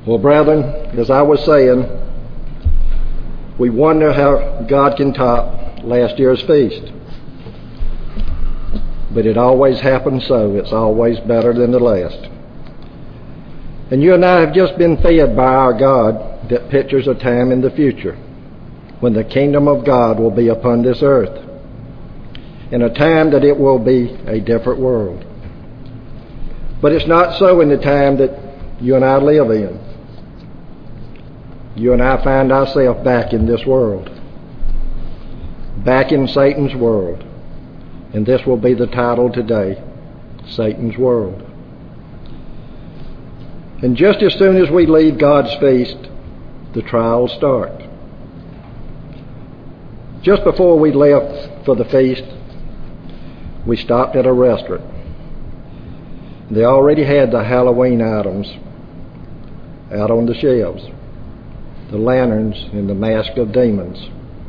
Well, brethren, as I was saying, we wonder how God can top last year's feast. But it always happens so. It's always better than the last. And you and I have just been fed by our God that pictures a time in the future when the kingdom of God will be upon this earth, in a time that it will be a different world. But it's not so in the time that you and I live in. You and I find ourselves back in this world, back in Satan's world. And this will be the title today, Satan's World. And just as soon as we leave God's feast, the trials start. Just before we left for the feast, we stopped at a restaurant. They already had the Halloween items out on the shelves, the lanterns and the mask of demons.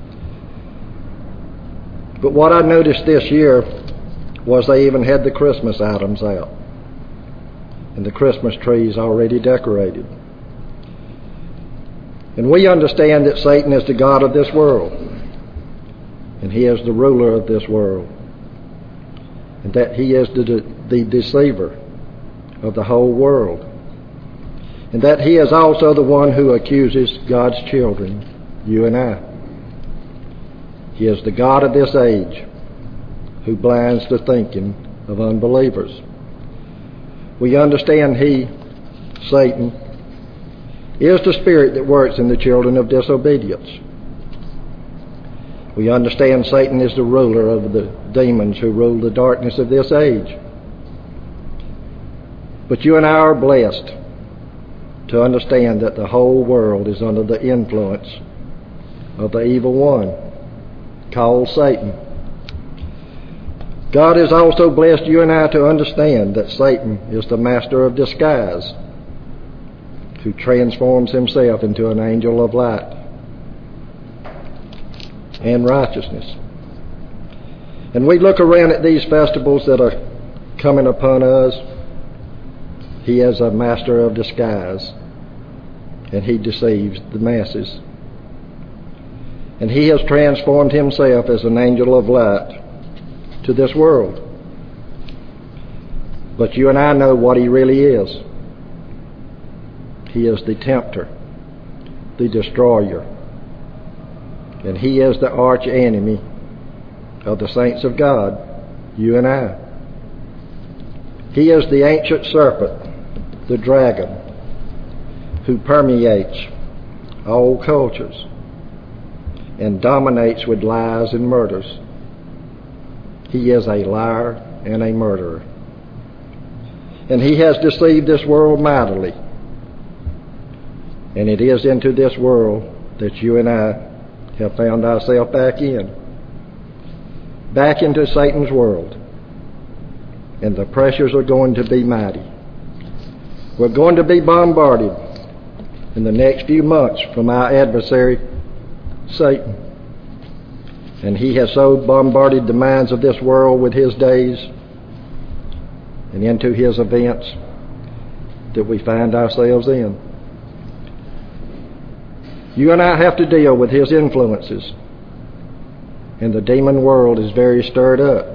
But what I noticed this year was they even had the Christmas items out, and the Christmas trees already decorated. And we understand that Satan is the god of this world, and he is the ruler of this world, and that he is the deceiver of the whole world, and that he is also the one who accuses God's children, you and I. He is the god of this age who blinds the thinking of unbelievers. We understand he, Satan, is the spirit that works in the children of disobedience. We understand Satan is the ruler of the demons who rule the darkness of this age. But you and I are blessed to understand that the whole world is under the influence of the evil one, called Satan. God has also blessed you and I to understand that Satan is the master of disguise, who transforms himself into an angel of light and righteousness. And we look around at these festivals that are coming upon us. He is a master of disguise, and he deceives the masses. And he has transformed himself as an angel of light to this world. But you and I know what he really is. He is the tempter, the destroyer. And he is the arch enemy of the saints of God, you and I. He is the ancient serpent, the dragon, who permeates all cultures and dominates with lies and murders. He is a liar and a murderer. And he has deceived this world mightily. And it is into this world that you and I have found ourselves back into Satan's world. And the pressures are going to be mighty. We're going to be bombarded in the next few months from our adversary, Satan. And he has so bombarded the minds of this world with his days and into his events that we find ourselves in. You and I have to deal with his influences, and the demon world is very stirred up.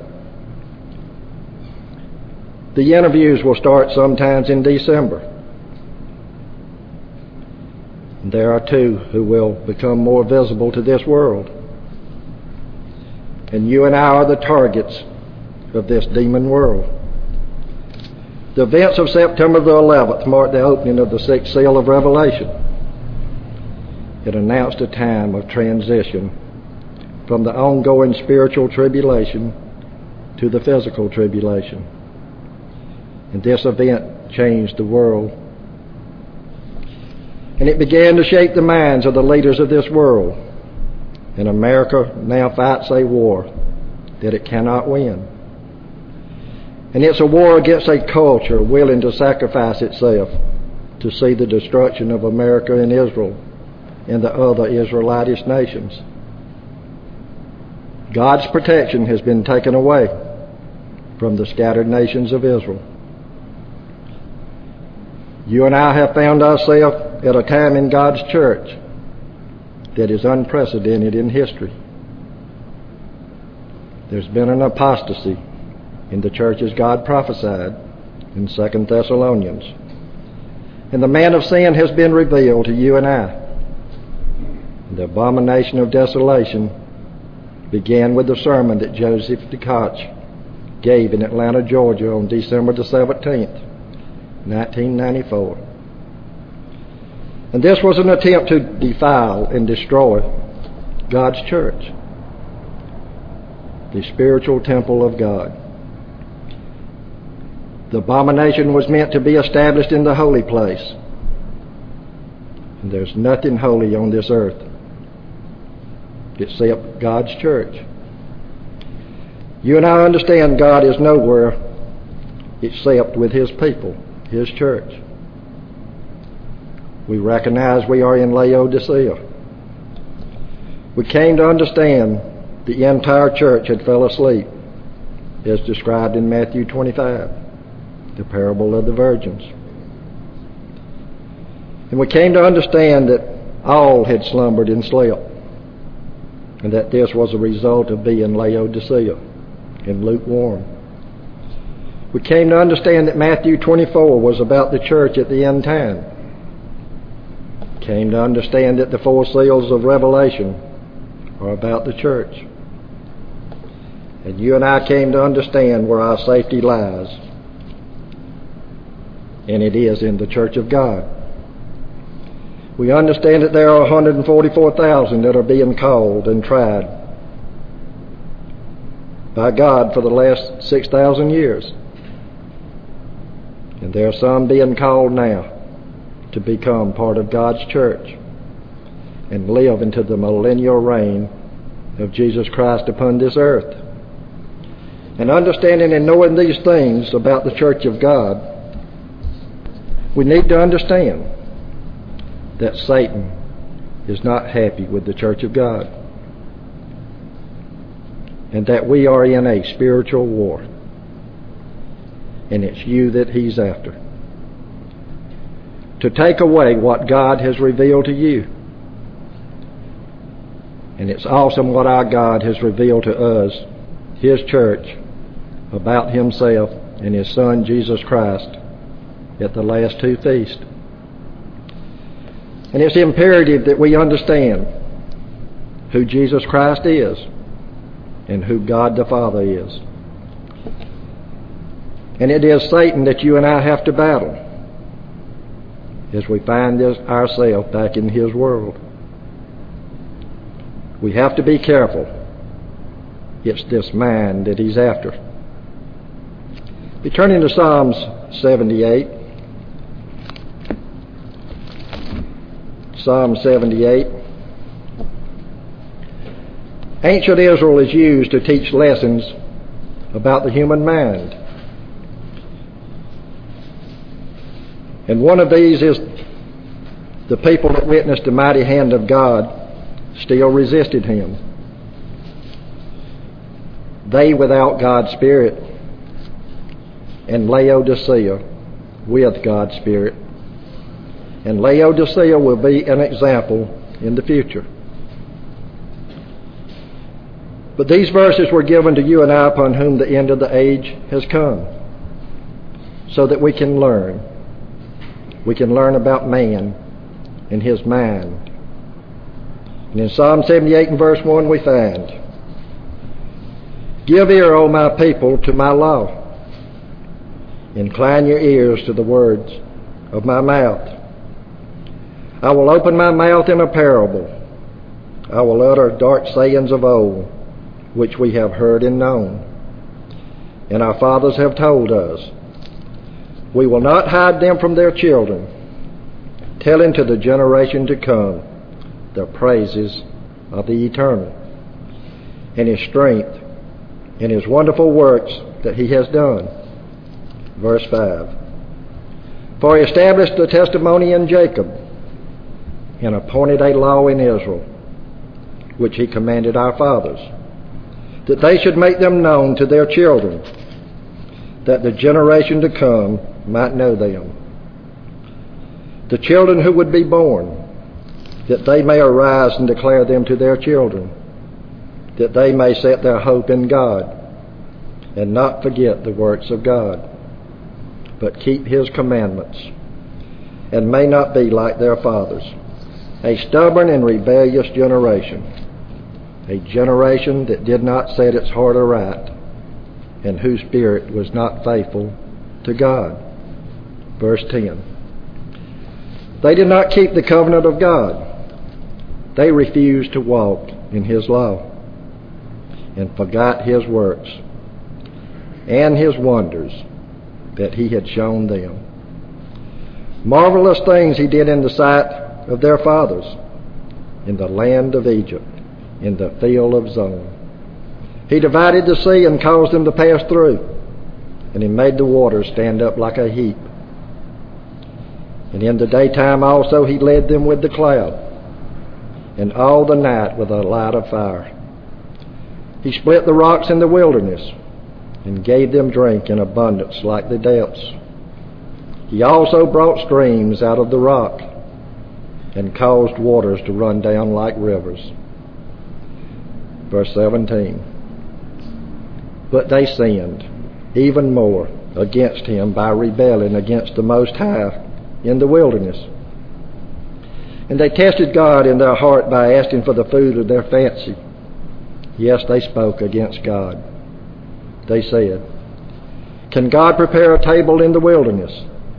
The interviews will start sometimes in December. And there are two who will become more visible to this world. And you and I are the targets of this demon world. The events of September the 11th marked the opening of the sixth seal of Revelation. It announced a time of transition from the ongoing spiritual tribulation to the physical tribulation. And this event changed the world. And it began to shape the minds of the leaders of this world. And America now fights a war that it cannot win. And it's a war against a culture willing to sacrifice itself to see the destruction of America and Israel and the other Israelitish nations. God's protection has been taken away from the scattered nations of Israel. You and I have found ourselves at a time in God's church that is unprecedented in history. There's been an apostasy in the church as God prophesied in 2 Thessalonians. And the man of sin has been revealed to you and I. The abomination of desolation began with the sermon that Joseph DeKoch gave in Atlanta, Georgia on December the 17th, 1994. And this was an attempt to defile and destroy God's church, the spiritual temple of God. The abomination was meant to be established in the holy place. And there's nothing holy on this earth except God's church. You and I understand God is nowhere except with His people, His church. We recognize we are in Laodicea. We came to understand the entire church had fell asleep, as described in Matthew 25, the parable of the virgins. And we came to understand that all had slumbered and slept, and that this was a result of being Laodicea and lukewarm. We came to understand that Matthew 24 was about the church at the end time. Came to understand that the 4 seals of Revelation are about the church. And you and I came to understand where our safety lies. And it is in the church of God. We understand that there are 144,000 that are being called and tried by God for the last 6,000 years. And there are some being called now to become part of God's church and live into the millennial reign of Jesus Christ upon this earth. And understanding and knowing these things about the church of God, we need to understand that Satan is not happy with the church of God, and that we are in a spiritual war, and it's you that he's after, to take away what God has revealed to you. And it's awesome what our God has revealed to us, His church, about Himself and His Son Jesus Christ at the last 2 feasts. And it's imperative that we understand who Jesus Christ is and who God the Father is. And it is Satan that you and I have to battle as we find ourselves back in his world. We have to be careful. It's this man that he's after. Be turning to Psalms 78. Psalm 78. Ancient Israel is used to teach lessons about the human mind. And one of these is the people that witnessed the mighty hand of God still resisted Him. They without God's Spirit, and Laodicea with God's Spirit. And Laodicea will be an example in the future. But these verses were given to you and I upon whom the end of the age has come, so that we can learn. We can learn about man and his mind. And in Psalm 78 and verse 1 we find, "Give ear, O my people, to my law. Incline your ears to the words of my mouth. I will open my mouth in a parable. I will utter dark sayings of old, which we have heard and known, and our fathers have told us. We will not hide them from their children, telling to the generation to come the praises of the Eternal, and His strength, and His wonderful works that He has done." Verse 5. "For He established the testimony in Jacob, and appointed a law in Israel, which He commanded our fathers, that they should make them known to their children, that the generation to come might know them, The children who would be born, that they may arise and declare them to their children, that they may set their hope in God and not forget the works of God, but keep his commandments, and may not be like their fathers, a stubborn and rebellious generation, a generation that did not set its heart aright, and whose spirit was not faithful to God. Verse 10. They did not keep the covenant of God. They refused to walk in his law, and forgot his works and his wonders that he had shown them. Marvelous things he did in the sight of their fathers, in the land of Egypt, in the field of Zoan. He divided the sea and caused them to pass through, and he made the waters stand up like a heap. And in the daytime also he led them with the cloud, and all the night with a light of fire. He split the rocks in the wilderness, and gave them drink in abundance like the depths. He also brought streams out of the rock, and caused waters to run down like rivers. Verse 17. But they sinned even more against him by rebelling against the Most High in the wilderness. And they tested God in their heart by asking for the food of their fancy. Yes, they spoke against God. They said, "Can God prepare a table in the wilderness?"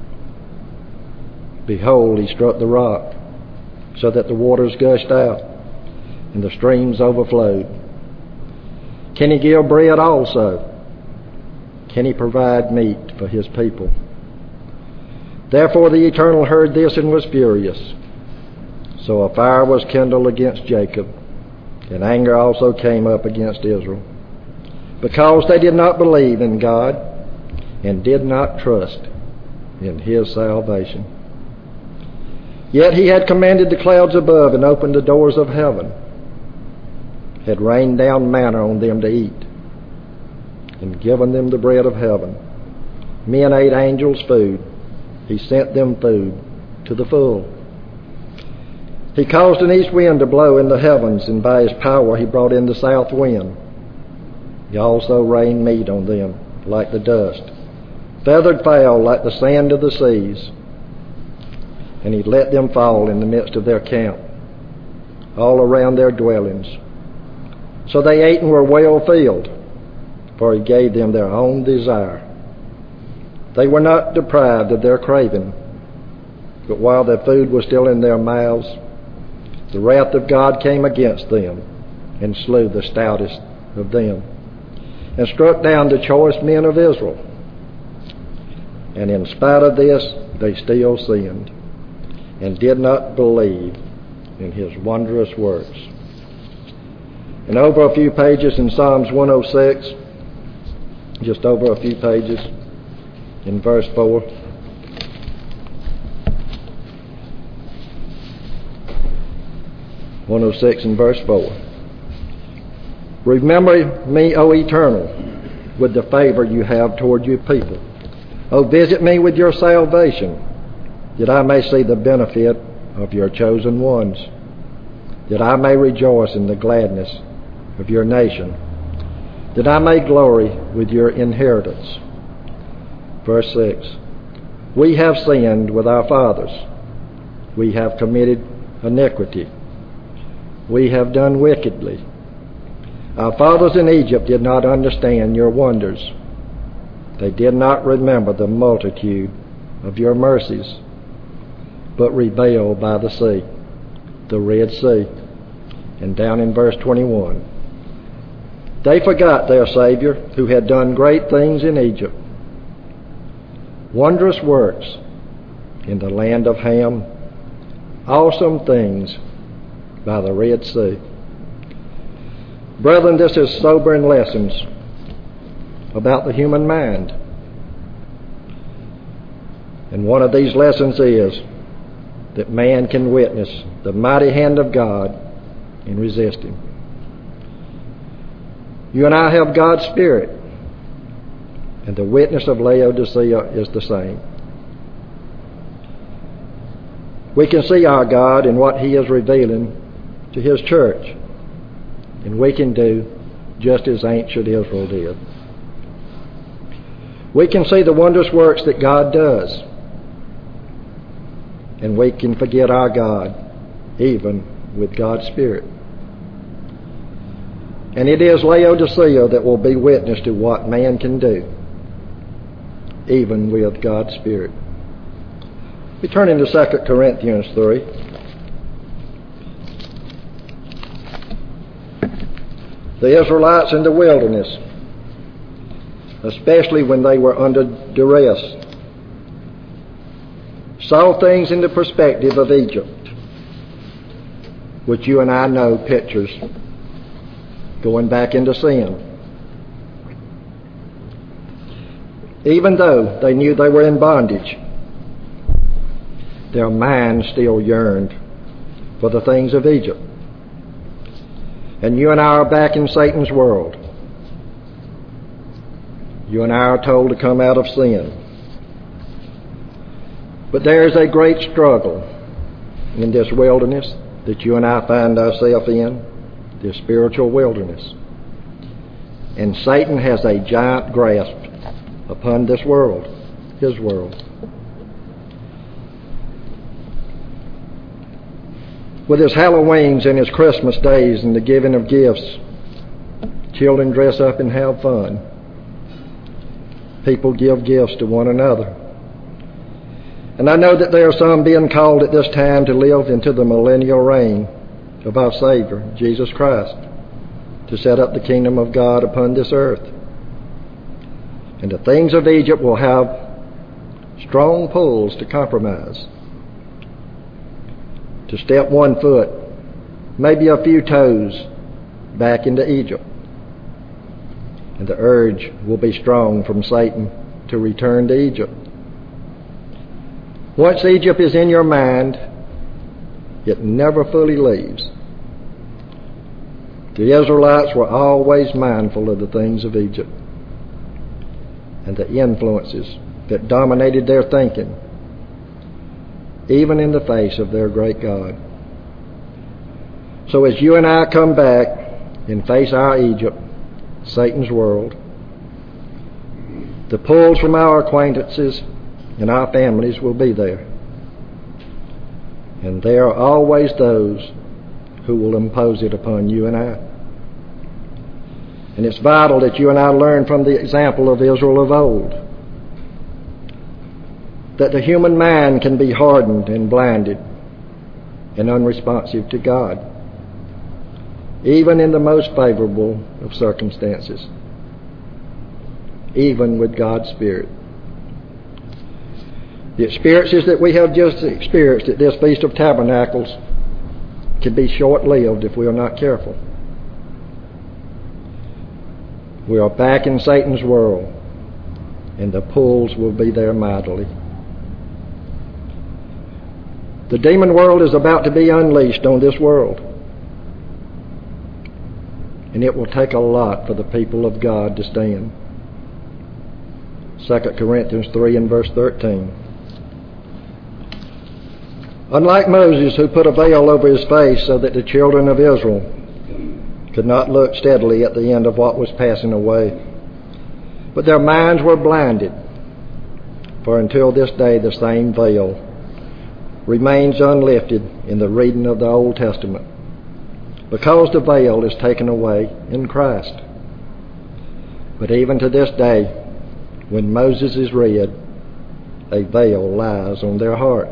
Behold, he struck the rock, so that the waters gushed out, and the streams overflowed. Can he give bread also? Can he provide meat for his people? Therefore the Eternal heard this and was furious. So a fire was kindled against Jacob, and anger also came up against Israel, because they did not believe in God and did not trust in his salvation. Yet he had commanded the clouds above and opened the doors of heaven, had rained down manna on them to eat, and given them the bread of heaven. Men ate angels' food. He sent them food to the full. He caused an east wind to blow in the heavens, and by his power he brought in the south wind. He also rained meat on them like the dust, feathered fowl like the sand of the seas. And he let them fall in the midst of their camp, all around their dwellings. So they ate and were well filled, for he gave them their own desire. They were not deprived of their craving, but while their food was still in their mouths, the wrath of God came against them and slew the stoutest of them, and struck down the choice men of Israel. And in spite of this, they still sinned, and did not believe in his wondrous works. And over a few pages in Psalms 106, just over a few pages, in verse 4. (106) in verse 4. Remember me, O Eternal, with the favor you have toward your people. O visit me with your salvation, that I may see the benefit of your chosen ones, that I may rejoice in the gladness of your nation, that I may glory with your inheritance. Verse 6. We have sinned with our fathers. We have committed iniquity. We have done wickedly. Our fathers in Egypt did not understand your wonders. They did not remember the multitude of your mercies, but rebelled by the sea, the Red Sea. And down in verse 21, they forgot their Savior, who had done great things in Egypt, wondrous works in the land of Ham, awesome things by the Red Sea. Brethren, this is sobering lessons about the human mind. And one of these lessons is that man can witness the mighty hand of God and resist him. You and I have God's Spirit, and the witness of Laodicea is the same. We can see our God in what He is revealing to His church. And we can do just as ancient Israel did. We can see the wondrous works that God does. And we can forget our God, even with God's Spirit. And it is Laodicea that will be witness to what man can do, even with God's Spirit. We turn into 2 Corinthians 3. The Israelites in the wilderness, especially when they were under duress, saw things in the perspective of Egypt, which you and I know pictures going back into sin. Even though they knew they were in bondage, their minds still yearned for the things of Egypt. And you and I are back in Satan's world. You and I are told to come out of sin. But there is a great struggle in this wilderness that you and I find ourselves in, this spiritual wilderness. And Satan has a giant grasp upon this world, his world. With his Halloweens and his Christmas days and the giving of gifts, children dress up and have fun. People give gifts to one another. And I know that there are some being called at this time to live into the millennial reign of our Savior, Jesus Christ, to set up the kingdom of God upon this earth. And the things of Egypt will have strong pulls to compromise, to step one foot, maybe a few toes, back into Egypt. And the urge will be strong from Satan to return to Egypt. Once Egypt is in your mind, it never fully leaves. The Israelites were always mindful of the things of Egypt and the influences that dominated their thinking, even in the face of their great God. So as you and I come back and face our Egypt, Satan's world, the pulls from our acquaintances and our families will be there. And there are always those who will impose it upon you and I. And it's vital that you and I learn from the example of Israel of old, that the human mind can be hardened and blinded and unresponsive to God, even in the most favorable of circumstances, even with God's Spirit. The experiences that we have just experienced at this Feast of Tabernacles can be short-lived if we are not careful. We are back in Satan's world, and the pulls will be there mightily. The demon world is about to be unleashed on this world. And it will take a lot for the people of God to stand. 2 Corinthians 3 and verse 13. Unlike Moses, who put a veil over his face so that the children of Israel could not look steadily at the end of what was passing away, but their minds were blinded, for until this day the same veil remains unlifted in the reading of the Old Testament, because the veil is taken away in Christ. But even to this day, when Moses is read, a veil lies on their heart.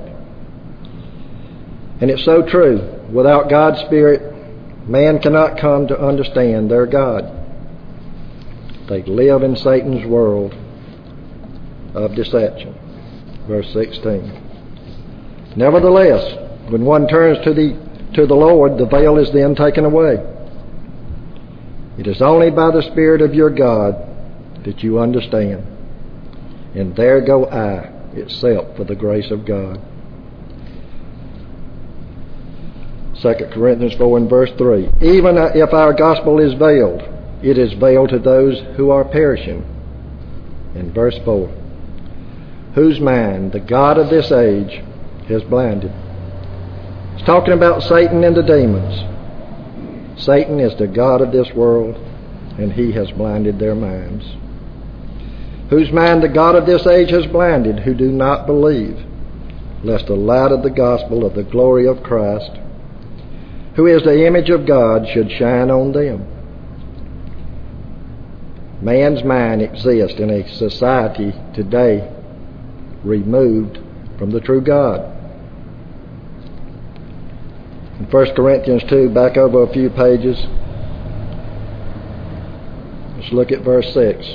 And it's so true. Without God's Spirit, man cannot come to understand their God. They live in Satan's world of deception. Verse 16. Nevertheless, when one turns to the Lord, the veil is then taken away. It is only by the Spirit of your God that you understand. And there go I, except for the grace of God. 2 Corinthians 4 and verse 3. Even if our gospel is veiled, it is veiled to those who are perishing. In verse 4. Whose mind the God of this age has blinded, It's talking about Satan and the demons. Satan is the god of this world, and he has blinded their minds. Whose mind the god of this age has blinded, who do not believe, lest the light of the gospel of the glory of Christ, who is the image of God, should shine on them. Man's mind exists in a society today removed from the true God. In 1 Corinthians 2, back over a few pages, let's look at verse 6.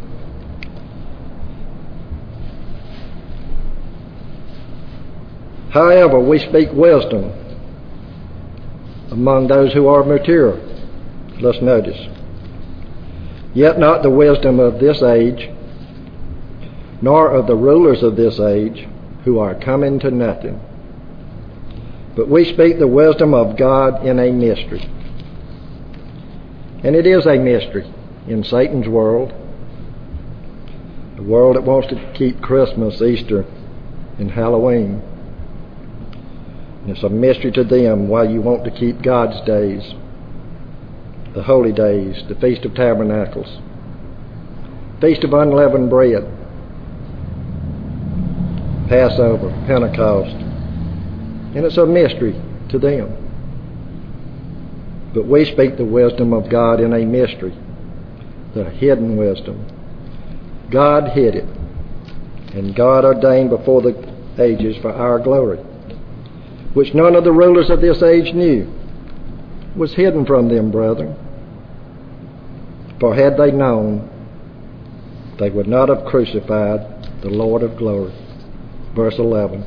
However, we speak wisdom among those who are mature. Let's notice. Yet not the wisdom of this age, nor of the rulers of this age, who are coming to nothing. But we speak the wisdom of God in a mystery. And it is a mystery in Satan's world, the world that wants to keep Christmas, Easter, and Halloween. And it's a mystery to them why you want to keep God's days, the holy days, the Feast of Tabernacles, Feast of Unleavened Bread, Passover, Pentecost. And it's a mystery to them. But we speak the wisdom of God in a mystery, the hidden wisdom. God hid it, and God ordained before the ages for our glory, which none of the rulers of this age knew, was hidden from them, brethren. For had they known, they would not have crucified the Lord of glory. Verse 11.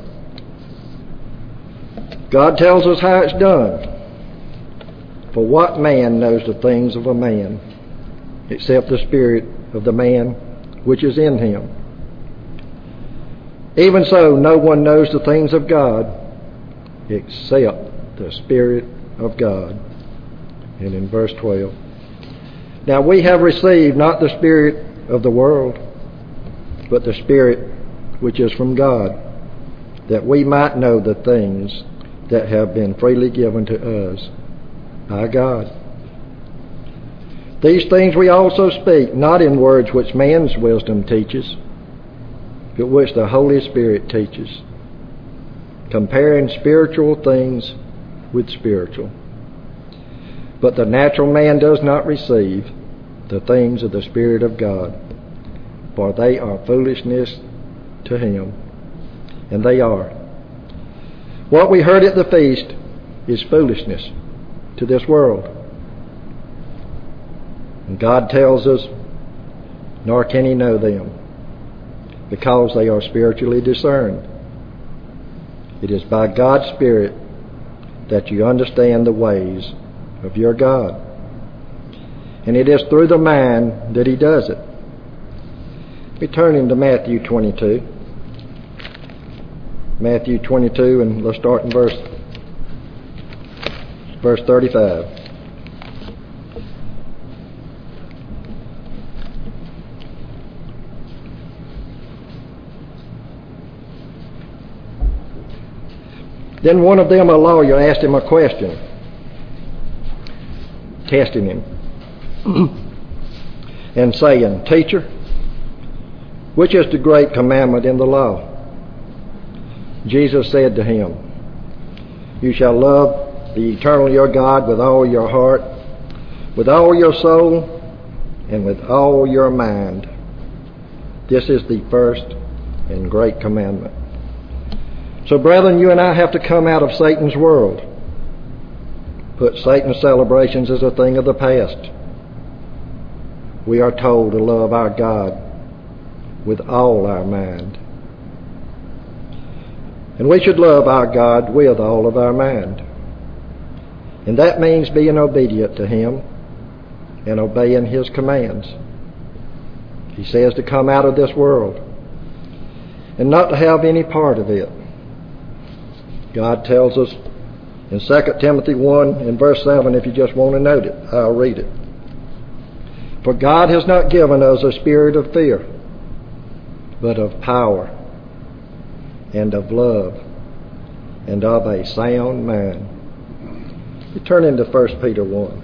God tells us how it's done. For what man knows the things of a man, except the spirit of the man which is in him? Even so, no one knows the things of God, except the Spirit of God. And in verse 12. Now we have received not the spirit of the world, but the Spirit which is from God, that we might know the things that have been freely given to us by God. These things we also speak, not in words which man's wisdom teaches, but which the Holy Spirit teaches, comparing spiritual things with spiritual. But the natural man does not receive the things of the Spirit of God, for they are foolishness to him, and they are. What we heard at the feast is foolishness to this world. And God tells us, nor can he know them, because they are spiritually discerned. It is by God's Spirit that you understand the ways of your God. And it is through the mind that he does it. We turn into Matthew 22. Matthew 22, and let's start in verse 35. Then one of them, a lawyer, asked him a question, testing him, and saying, Teacher, which is the great commandment in the law? Jesus said to him, You shall love the eternal your God with all your heart, with all your soul, and with all your mind. This is the first and great commandment. So, brethren, you and I have to come out of Satan's world. Put Satan's celebrations as a thing of the past. We are told to love our God with all our mind. And we should love our God with all of our mind. And that means being obedient to him and obeying his commands. He says to come out of this world and not to have any part of it. God tells us in 2 Timothy 1 in verse 7, if you just want to note it, I'll read it. For God has not given us a spirit of fear, but of power and of love and of a sound mind. You turn into 1 Peter 1.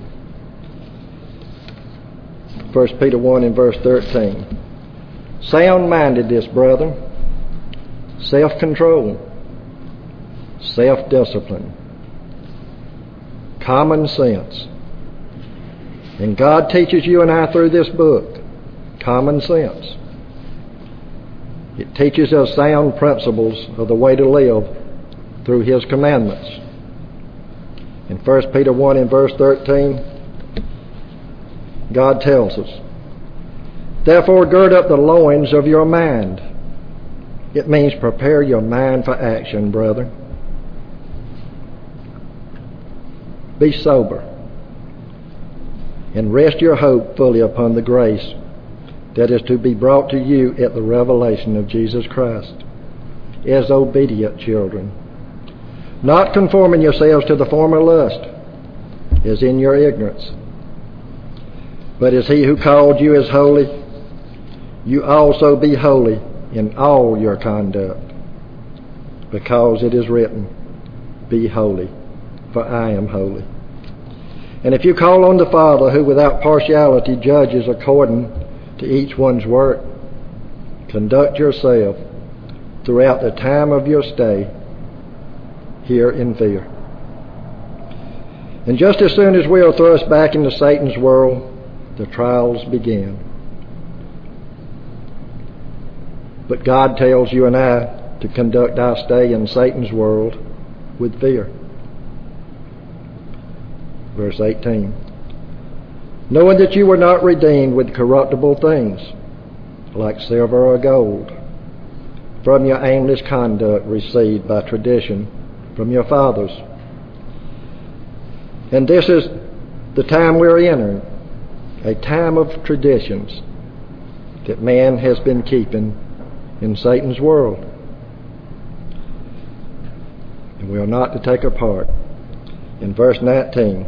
1 Peter 1 in verse 13. Sound-mindedness, brethren, self-control, self-discipline, common sense. And God teaches you and I through this book common sense. It teaches us sound principles of the way to live through His commandments. In 1 Peter 1 in verse 13, God tells us, therefore gird up the loins of your mind. It means prepare your mind for action, brethren. Be sober and rest your hope fully upon the grace that is to be brought to you at the revelation of Jesus Christ, as obedient children, not conforming yourselves to the former lust, as in your ignorance. But as He who called you is holy, you also be holy in all your conduct, because it is written, be holy, for I am holy. And if you call on the Father, who without partiality judges according to each one's work, conduct yourself throughout the time of your stay here in fear. And just as soon as we are thrust back into Satan's world, the trials begin. But God tells you and I to conduct our stay in Satan's world with fear. Verse 18. Knowing that you were not redeemed with corruptible things, like silver or gold, from your aimless conduct received by tradition from your fathers. And this is the time we're entering, a time of traditions that man has been keeping in Satan's world. And we are not to take a part. In verse 19,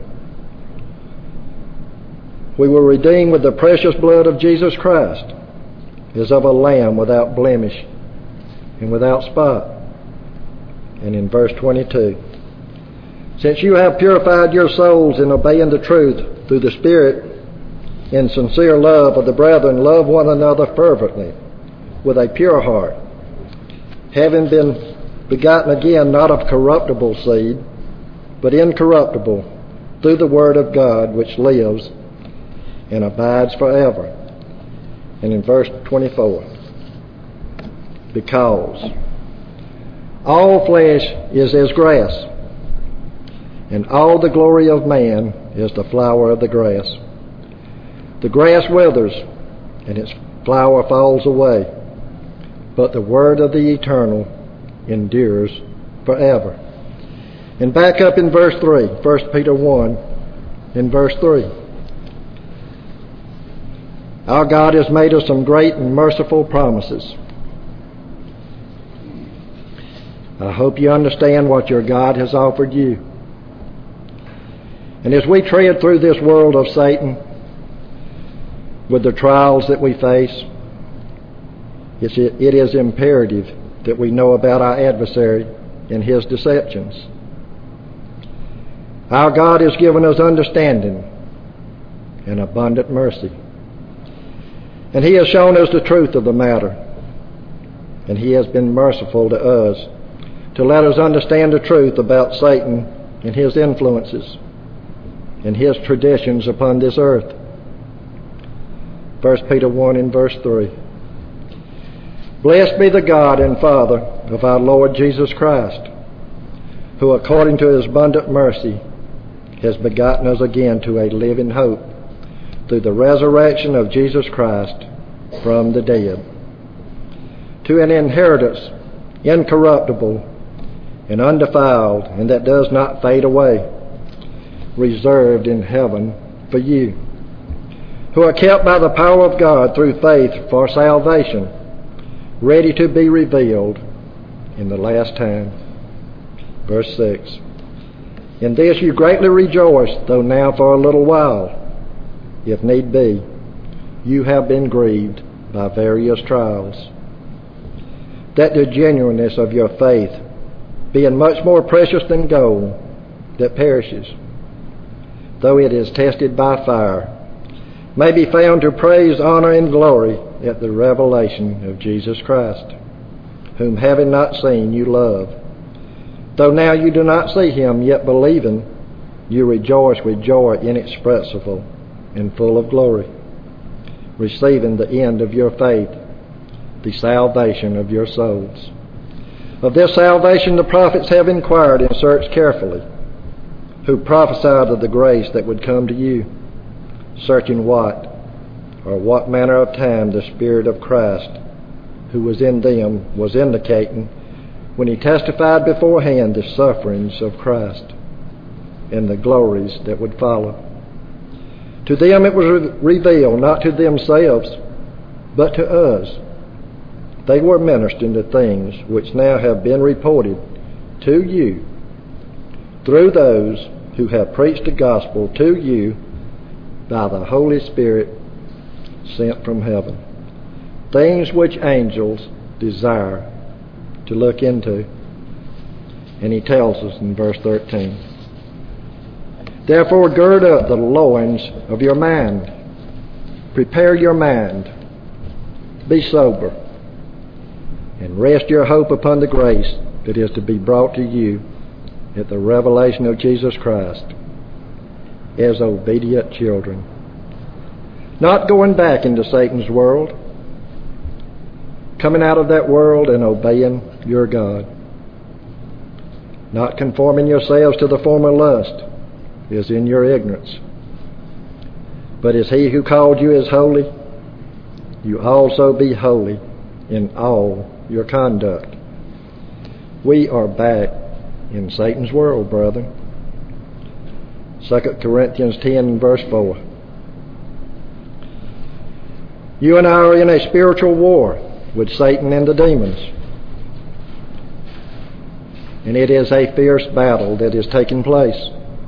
we were redeemed with the precious blood of Jesus Christ, as of a lamb without blemish and without spot. And in verse 22, since you have purified your souls in obeying the truth through the Spirit, in sincere love of the brethren, love one another fervently with a pure heart, having been begotten again not of corruptible seed, but incorruptible, through the word of God which lives and abides forever. And in verse 24, because all flesh is as grass, and all the glory of man is the flower of the grass. The grass withers, and its flower falls away, but the word of the Eternal endures forever. And back up in verse 3, 1 Peter 1, in verse 3. Our God has made us some great and merciful promises. I hope you understand what your God has offered you. And as we tread through this world of Satan, with the trials that we face, it is imperative that we know about our adversary and his deceptions. Our God has given us understanding and abundant mercy. And He has shown us the truth of the matter. And He has been merciful to us to let us understand the truth about Satan and his influences and his traditions upon this earth. 1 Peter 1 in verse 3. Blessed be the God and Father of our Lord Jesus Christ, who according to His abundant mercy has begotten us again to a living hope through the resurrection of Jesus Christ from the dead, to an inheritance incorruptible and undefiled, and that does not fade away, reserved in heaven for you, who are kept by the power of God through faith for salvation, ready to be revealed in the last time. Verse 6. In this you greatly rejoice, though now for a little while, if need be, you have been grieved by various trials, that the genuineness of your faith, being much more precious than gold that perishes, though it is tested by fire, may be found to praise, honor, and glory at the revelation of Jesus Christ, whom having not seen you love. Though now you do not see him, yet believing, you rejoice with joy inexpressible and full of glory, receiving the end of your faith, the salvation of your souls. Of this salvation the prophets have inquired and searched carefully, who prophesied of the grace that would come to you, searching what manner of time the Spirit of Christ, who was in them, was indicating when he testified beforehand the sufferings of Christ and the glories that would follow. To them it was revealed, not to themselves, but to us. They were ministering to things which now have been reported to you through those who have preached the gospel to you by the Holy Spirit sent from heaven, things which angels desire to look into. And he tells us in verse 13, therefore gird up the loins of your mind, prepare your mind, be sober, and rest your hope upon the grace that is to be brought to you at the revelation of Jesus Christ as obedient children, not going back into Satan's world, coming out of that world and obeying your God, not conforming yourselves to the former lust as in your ignorance, but as he who called you is holy, you also be holy in all your conduct. We are back in Satan's world, brethren. 2 Corinthians 10 verse 4. You and I are in a spiritual war with Satan and the demons. And it is a fierce battle that is taking place.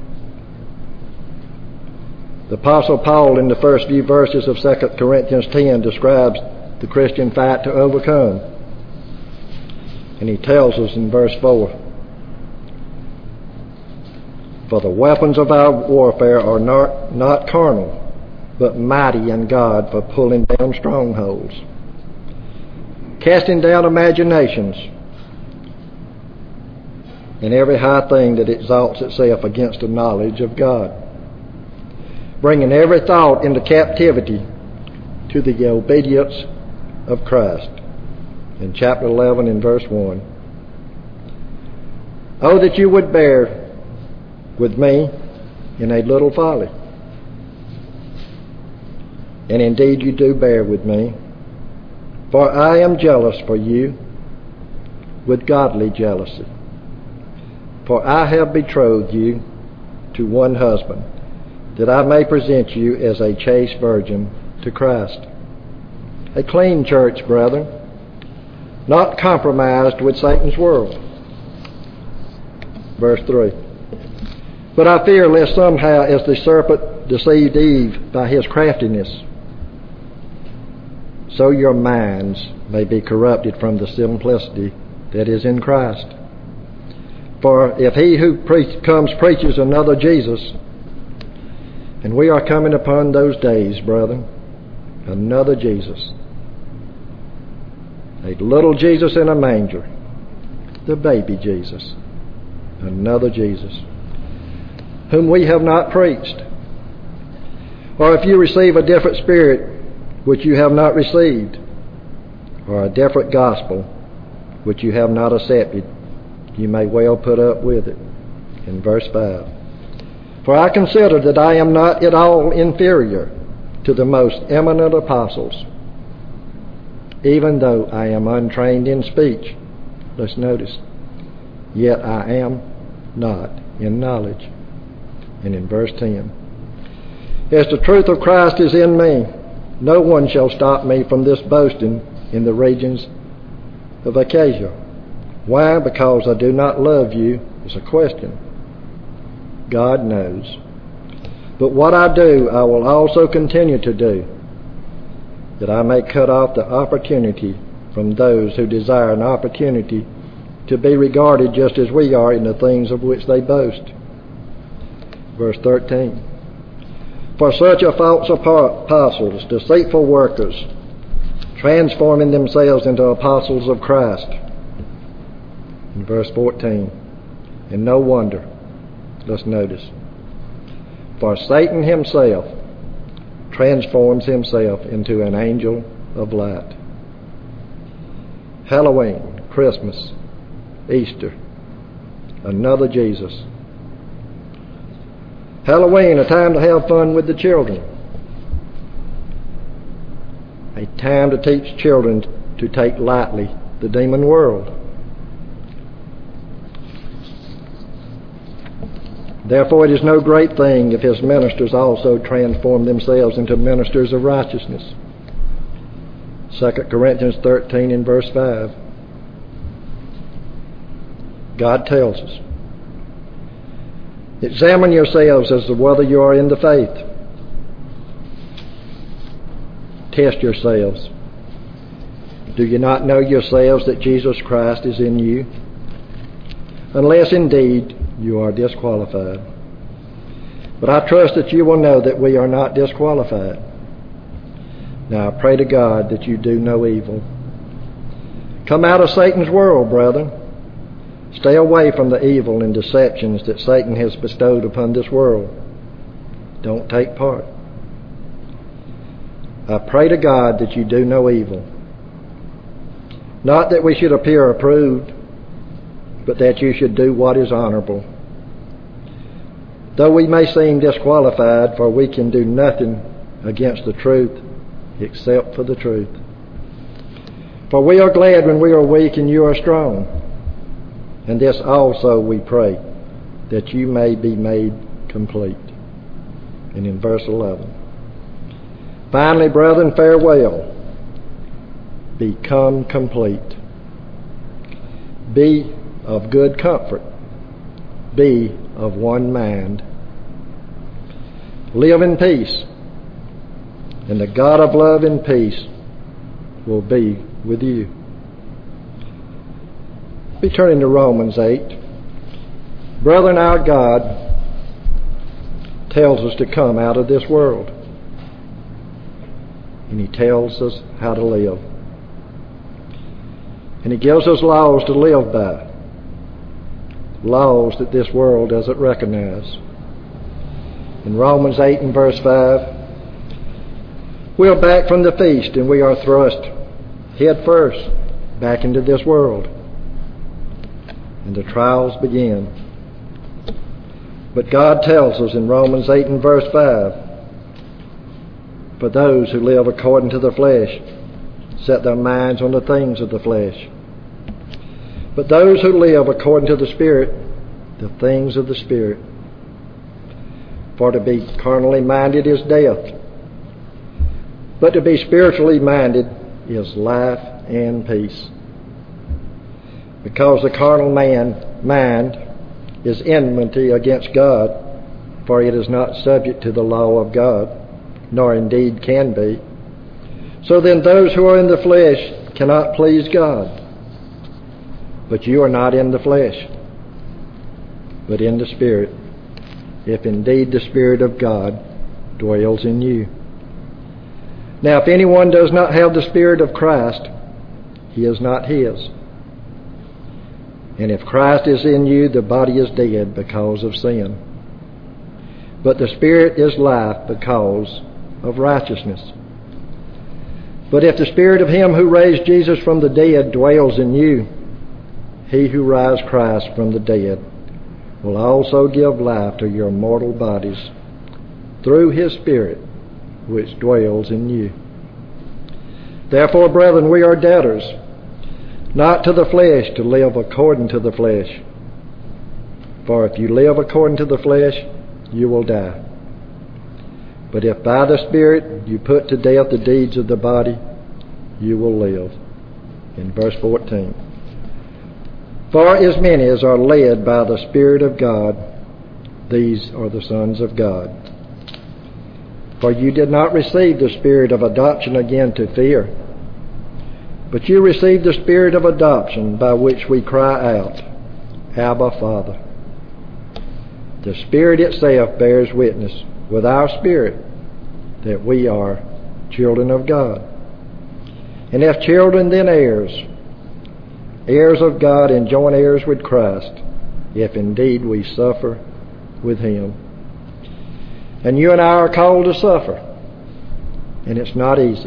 The Apostle Paul in the first few verses of 2 Corinthians 10 describes the Christian fight to overcome. And he tells us in verse 4, for the weapons of our warfare are not carnal, but mighty in God for pulling down strongholds, casting down imaginations, and every high thing that exalts itself against the knowledge of God, bringing every thought into captivity to the obedience of Christ. In chapter 11 in verse 1. Oh, that you would bear with me in a little folly. And indeed you do bear with me, for I am jealous for you with godly jealousy. For I have betrothed you to one husband, that I may present you as a chaste virgin to Christ. A clean church, brethren, not compromised with Satan's world. Verse 3. But I fear lest somehow, as the serpent deceived Eve by his craftiness, so your minds may be corrupted from the simplicity that is in Christ. For if he who comes preaches another Jesus, and we are coming upon those days, brethren, another Jesus, a little Jesus in a manger, the baby Jesus, another Jesus, whom we have not preached. Or if you receive a different spirit which you have not received, or a different gospel which you have not accepted, you may well put up with it. In verse 5. For I consider that I am not at all inferior to the most eminent apostles, even though I am untrained in speech. Let's notice. Yet I am not in knowledge. And in verse 10. As the truth of Christ is in me, no one shall stop me from this boasting in the regions of Achaia. Why? Because I do not love you is a question. God knows. But what I do, I will also continue to do, that I may cut off the opportunity from those who desire an opportunity to be regarded just as we are in the things of which they boast. Verse 13. For such are false apostles, deceitful workers, transforming themselves into apostles of Christ. In verse 14. And no wonder. Let's notice. For Satan himself transforms himself into an angel of light. Halloween, Christmas, Easter, another Jesus. Halloween, a time to have fun with the children. A time to teach children to take lightly the demon world. Therefore, it is no great thing if his ministers also transform themselves into ministers of righteousness. 2 Corinthians 13 and verse 5. God tells us, examine yourselves as to whether you are in the faith. Test yourselves. Do you not know yourselves that Jesus Christ is in you? Unless indeed you are disqualified. But I trust that you will know that we are not disqualified. Now I pray to God that you do no evil. Come out of Satan's world, brethren. Stay away from the evil and deceptions that Satan has bestowed upon this world. Don't take part. I pray to God that you do no evil. Not that we should appear approved, but that you should do what is honorable. Though we may seem disqualified, for we can do nothing against the truth except for the truth. For we are glad when we are weak and you are strong. And this also we pray, that you may be made complete. And in verse 11. Finally, brethren, farewell. Become complete. Be of good comfort. Be of one mind. Live in peace. And the God of love and peace will be with you. Be turning to Romans 8. Brethren, our God tells us to come out of this world. And He tells us how to live. And He gives us laws to live by. Laws that this world doesn't recognize. In Romans 8 and verse 5, we are back from the feast and we are thrust head first back into this world. And the trials begin. But God tells us in Romans 8 and verse 5, for those who live according to the flesh set their minds on the things of the flesh. But those who live according to the Spirit, the things of the Spirit. For to be carnally minded is death, but to be spiritually minded is life and peace. Because the carnal mind is enmity against God, for it is not subject to the law of God, nor indeed can be. So then those who are in the flesh cannot please God. But you are not in the flesh, but in the Spirit, if indeed the Spirit of God dwells in you. Now if anyone does not have the Spirit of Christ, he is not his. And if Christ is in you, the body is dead because of sin. But the Spirit is life because of righteousness. But if the Spirit of Him who raised Jesus from the dead dwells in you, He who raised Christ from the dead will also give life to your mortal bodies through His Spirit which dwells in you. Therefore, brethren, we are debtors, not to the flesh, to live according to the flesh. For if you live according to the flesh, you will die. But if by the Spirit you put to death the deeds of the body, you will live. In verse 14. For as many as are led by the Spirit of God, these are the sons of God. For you did not receive the spirit of adoption again to fear, But you received the Spirit of adoption, by which we cry out, Abba, Father. The Spirit itself bears witness with our spirit that we are children of God. And if children, then heirs, heirs of God and joint heirs with Christ, if indeed we suffer with Him. And you and I are called to suffer, and it's not easy.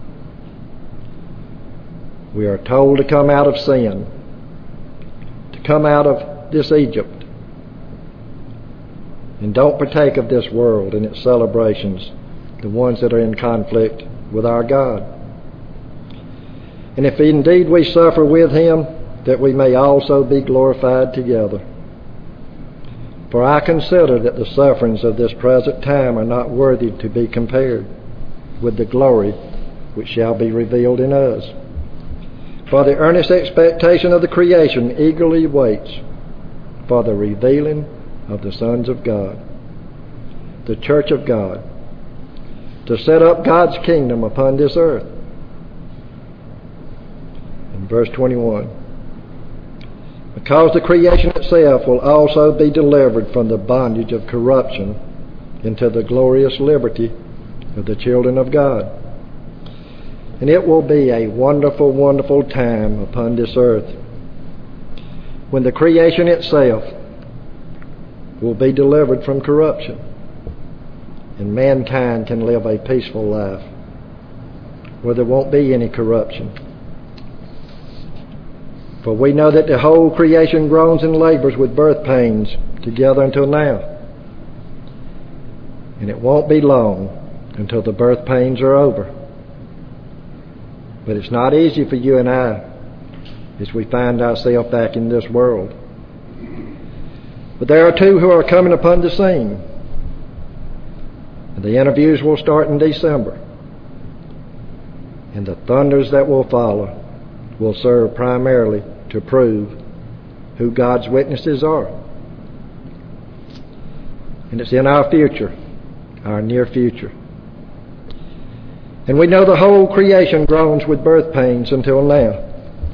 We are told to come out of sin, to come out of this Egypt, and don't partake of this world and its celebrations, the ones that are in conflict with our God. And if indeed we suffer with Him, that we may also be glorified together. For I consider that the sufferings of this present time are not worthy to be compared with the glory which shall be revealed in us. For the earnest expectation of the creation eagerly waits for the revealing of the sons of God, the church of God, to set up God's kingdom upon this earth. In verse 21, because the creation itself will also be delivered from the bondage of corruption into the glorious liberty of the children of God. And it will be a wonderful, wonderful time upon this earth when the creation itself will be delivered from corruption and mankind can live a peaceful life where there won't be any corruption. For we know that the whole creation groans and labors with birth pains together until now. And it won't be long until the birth pains are over. But it's not easy for you and I as we find ourselves back in this world. But there are two who are coming upon the scene. And the interviews will start in December. And the thunders that will follow will serve primarily to prove who God's witnesses are. And it's in our future, our near future. And we know the whole creation groans with birth pains until now.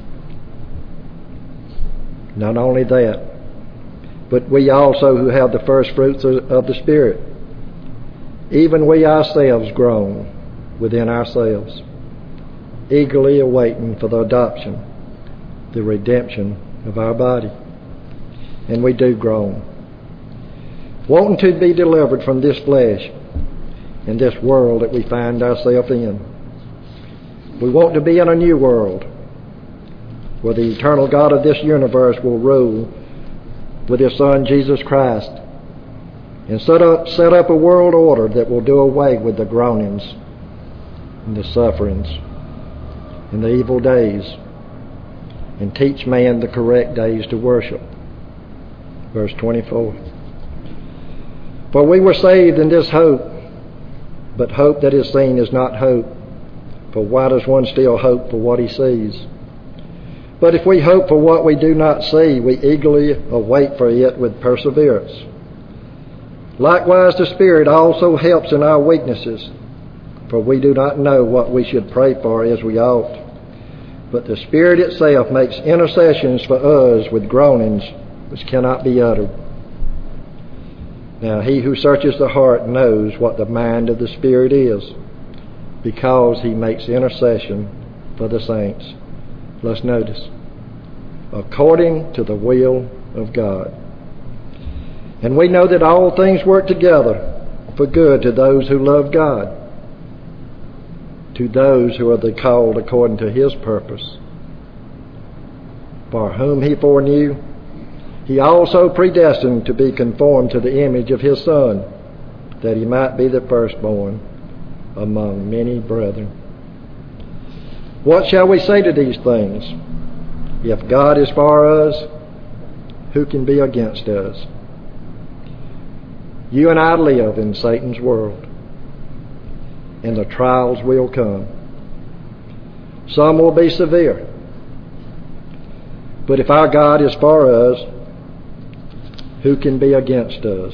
Not only that, but we also who have the first fruits of the Spirit, even we ourselves groan within ourselves, eagerly awaiting for the adoption, the redemption of our body. And we do groan, wanting to be delivered from this flesh in this world that we find ourselves in. We want to be in a new world where the eternal God of this universe will rule with His Son Jesus Christ and set up a world order that will do away with the groanings and the sufferings and the evil days and teach man the correct days to worship. Verse 24. For we were saved in this hope, but hope that is seen is not hope. For why does one still hope for what he sees? But if we hope for what we do not see, we eagerly await for it with perseverance. Likewise, the Spirit also helps in our weaknesses, for we do not know what we should pray for as we ought. But the Spirit itself makes intercessions for us with groanings which cannot be uttered. Now He who searches the heart knows what the mind of the Spirit is, because He makes intercession for the saints. Let's notice. According to the will of God. And we know that all things work together for good to those who love God, to those who are the called according to His purpose. For whom He foreknew, He also predestined to be conformed to the image of His Son, that He might be the firstborn among many brethren. What shall we say to these things? If God is for us, who can be against us? You and I live in Satan's world, and the trials will come. Some will be severe. But if our God is for us, who can be against us?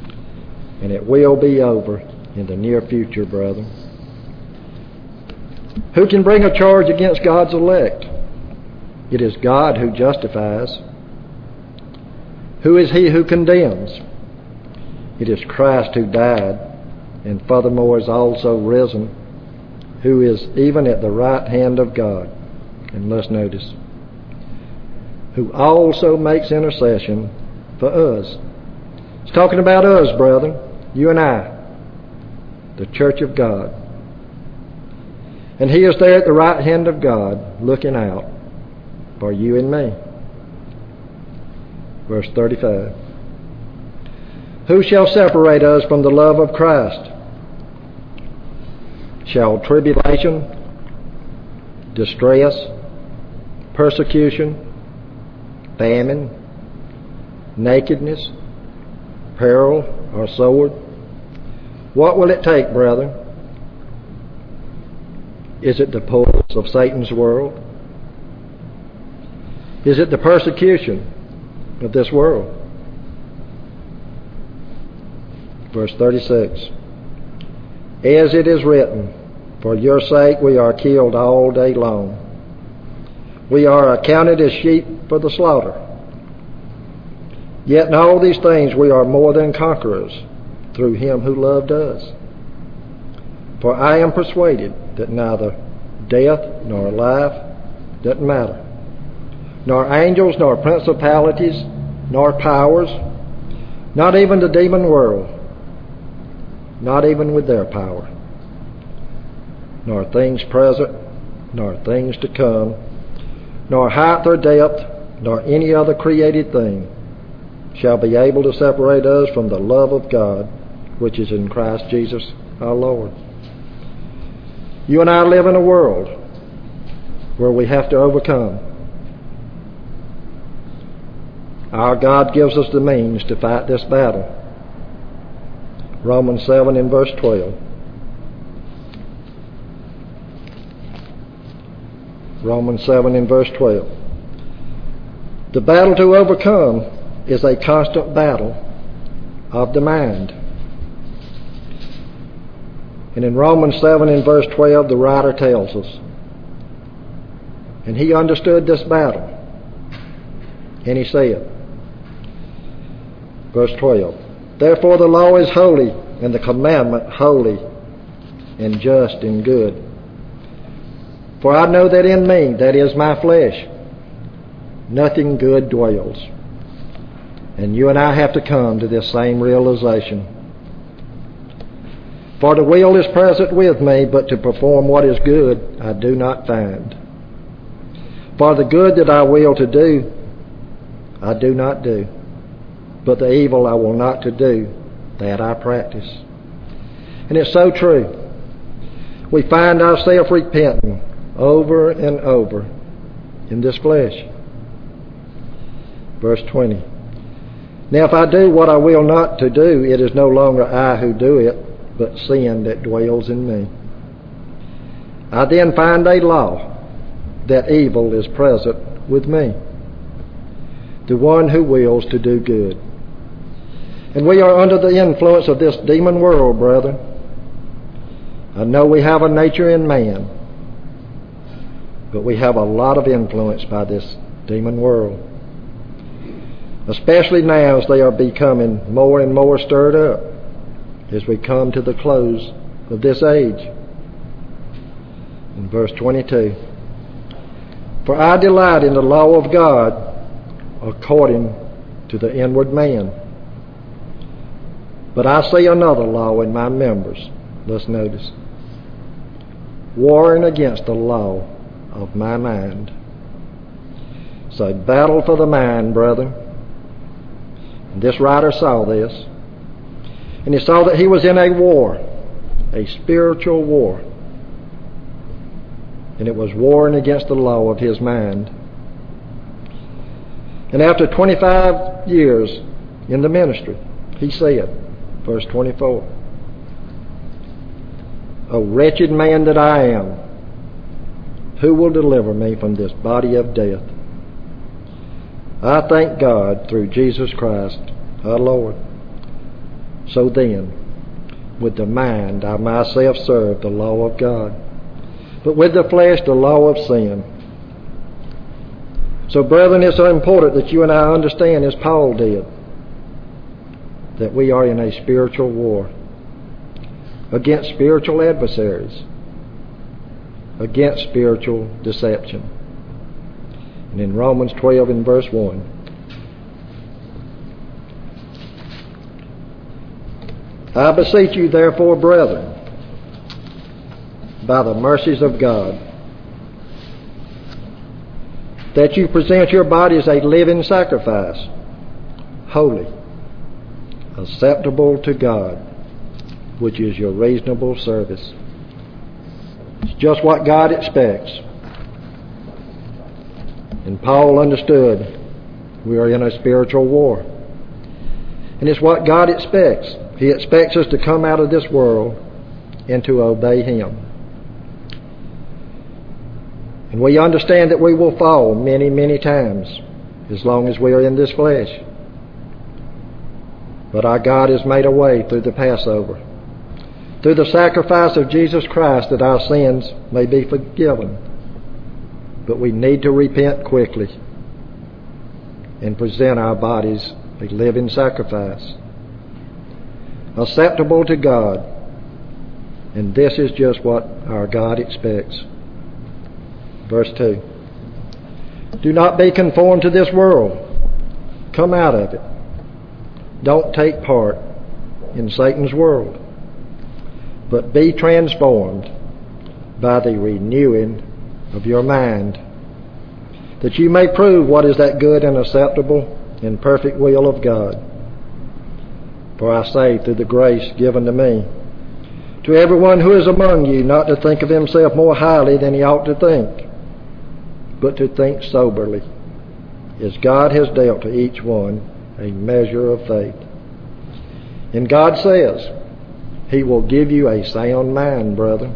And it will be over in the near future, brethren. Who can bring a charge against God's elect? It is God who justifies. Who is he who condemns? It is Christ who died, and furthermore is also risen, who is even at the right hand of God. And let's notice, who also makes intercession for us. It's talking about us, brethren, you and I, the church of God. And he is there at the right hand of God, looking out for you and me. Verse 35. Who shall separate us from the love of Christ? Shall tribulation, distress, persecution, famine, nakedness, peril, or sword? What will it take, brethren? Is it the pulls of Satan's world? Is it the persecution of this world? Verse 36. As it is written, for your sake we are killed all day long. We are accounted as sheep for the slaughter. Yet in all these things we are more than conquerors through him who loved us. For I am persuaded that neither death nor life, doesn't matter, nor angels nor principalities nor powers, not even the demon world, not even with their power, nor things present, nor things to come, nor height or depth, nor any other created thing shall be able to separate us from the love of God, which is in Christ Jesus our Lord. You and I live in a world where we have to overcome. Our God gives us the means to fight this battle. Romans 7 and verse 12. Romans 7 and verse 12. The battle to overcome is a constant battle of the mind. And in Romans 7 and verse 12, the writer tells us, and he understood this battle, and he said, verse 12, therefore the law is holy, and the commandment holy, and just and good. For I know that in me, that is my flesh, nothing good dwells. And you and I have to come to this same realization. For the will is present with me, but to perform what is good I do not find. For the good that I will to do, I do not do. But the evil I will not to do, that I practice. And it's so true. We find ourselves repenting over and over in this flesh. Verse 20. Now if I do what I will not to do, it is no longer I who do it, but sin that dwells in me. I then find a law, that evil is present with me, the one who wills to do good. And we are under the influence of this demon world, brethren. I know we have a nature in man, but we have a lot of influence by this demon world. Especially now as they are becoming more and more stirred up as we come to the close of this age. In verse 22, for I delight in the law of God according to the inward man. But I see another law in my members. Let's notice. Warring against the law of my mind. It's a battle for the mind, brethren. And this writer saw this. And he saw that he was in a war, a spiritual war. And it was warring against the law of his mind. And after 25 years in the ministry, he said, verse 24, O wretched man that I am, who will deliver me from this body of death? I thank God through Jesus Christ, our Lord. So then, with the mind I myself serve the law of God, but with the flesh the law of sin. So, brethren, it's so important that you and I understand, as Paul did, that we are in a spiritual war against spiritual adversaries, against spiritual deception. And in Romans 12 and verse 1, I beseech you, therefore, brethren, by the mercies of God, that you present your bodies a living sacrifice, holy, acceptable to God, which is your reasonable service. It's just what God expects. And Paul understood we are in a spiritual war. And it's what God expects. He expects us to come out of this world and to obey Him. And we understand that we will fall many, many times as long as we are in this flesh. But our God has made a way through the Passover, through the sacrifice of Jesus Christ, that our sins may be forgiven. But we need to repent quickly and present our bodies a living sacrifice, acceptable to God. And this is just what our God expects. Verse 2. Do not be conformed to this world. Come out of it. Don't take part in Satan's world, but be transformed by the renewing of your mind, that you may prove what is that good and acceptable and perfect will of God. For I say, through the grace given to me, to everyone who is among you, not to think of himself more highly than he ought to think, but to think soberly, as God has dealt to each one a measure of faith. And God says, He will give you a sound mind, brother.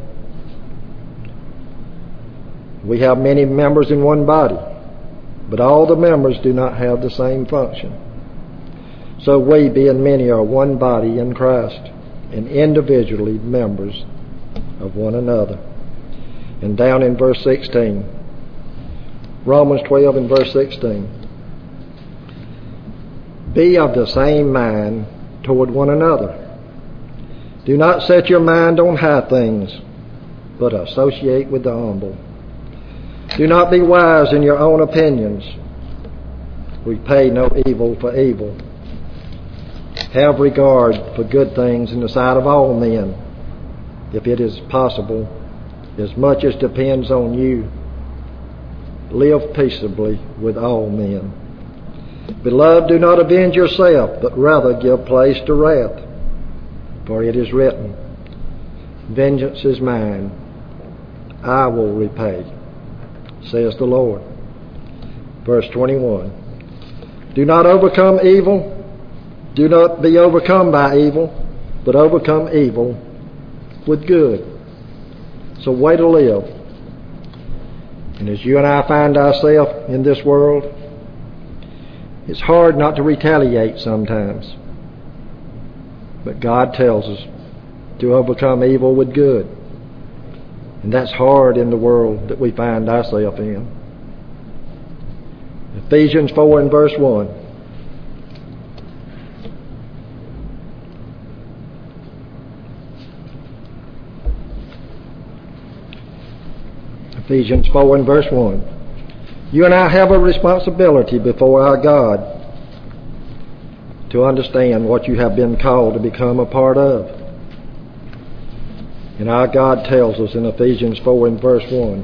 We have many members in one body, but all the members do not have the same function. So we, being many, are one body in Christ, and individually members of one another. And down in verse 16, Romans 12 and verse 16. Be of the same mind toward one another. Do not set your mind on high things, but associate with the humble. Do not be wise in your own opinions. Repay no evil for evil. Have regard for good things in the sight of all men, if it is possible, as much as depends on you. Live peaceably with all men. Beloved, do not avenge yourself, but rather give place to wrath. For it is written, Vengeance is mine, I will repay, says the Lord. Verse 21. Do not overcome evil. Do not be overcome by evil, but overcome evil with good. So way to live. And as you and I find ourselves in this world, it's hard not to retaliate sometimes. But God tells us to overcome evil with good. And that's hard in the world that we find ourselves in. Ephesians 4 and verse 1. Ephesians 4 and verse 1. You and I have a responsibility before our God to understand what you have been called to become a part of. And our God tells us in Ephesians 4 and verse 1,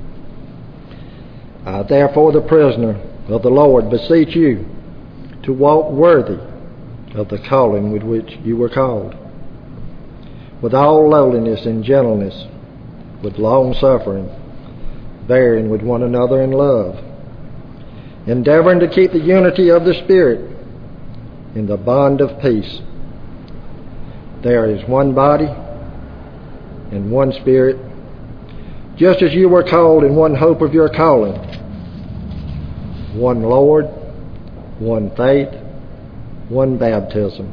I therefore, the prisoner of the Lord, beseech you to walk worthy of the calling with which you were called, with all lowliness and gentleness, with long suffering, bearing with one another in love, endeavoring to keep the unity of the Spirit in the bond of peace. There is one body and one Spirit, just as you were called in one hope of your calling, one Lord, one faith, one baptism,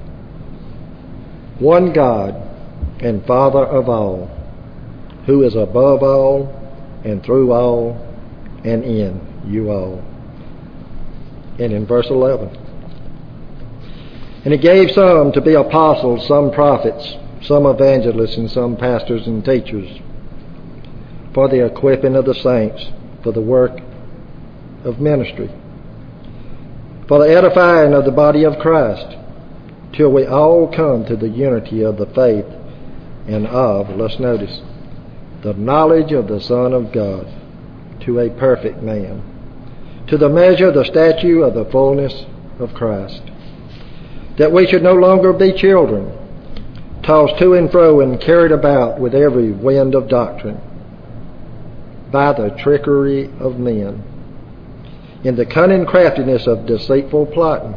one God and Father of all, who is above all and through all, and in you all. And in verse 11, and he gave some to be apostles, some prophets, some evangelists, and some pastors and teachers, for the equipping of the saints, for the work of ministry, for the edifying of the body of Christ, till we all come to the unity of the faith and of, let's notice, the knowledge of the Son of God, to a perfect man, to the measure, the stature of the fullness of Christ, that we should no longer be children, tossed to and fro and carried about with every wind of doctrine, by the trickery of men, in the cunning craftiness of deceitful plotting,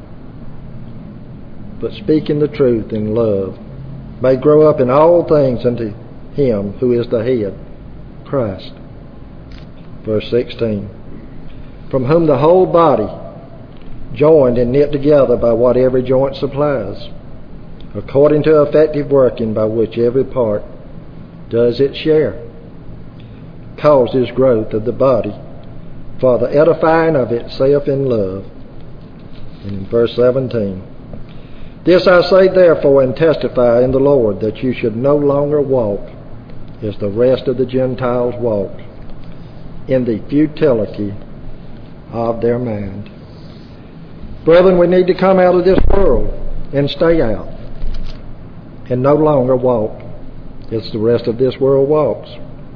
but speaking the truth in love, may grow up in all things unto him who is the head, Christ. Verse 16, from whom the whole body, joined and knit together by what every joint supplies, according to effective working by which every part does its share, causes growth of the body for the edifying of itself in love. And in verse 17, this I say therefore and testify in the Lord, that you should no longer walk as the rest of the Gentiles walk, in the futility of their mind. Brethren, we need to come out of this world and stay out, and no longer walk as the rest of this world walks.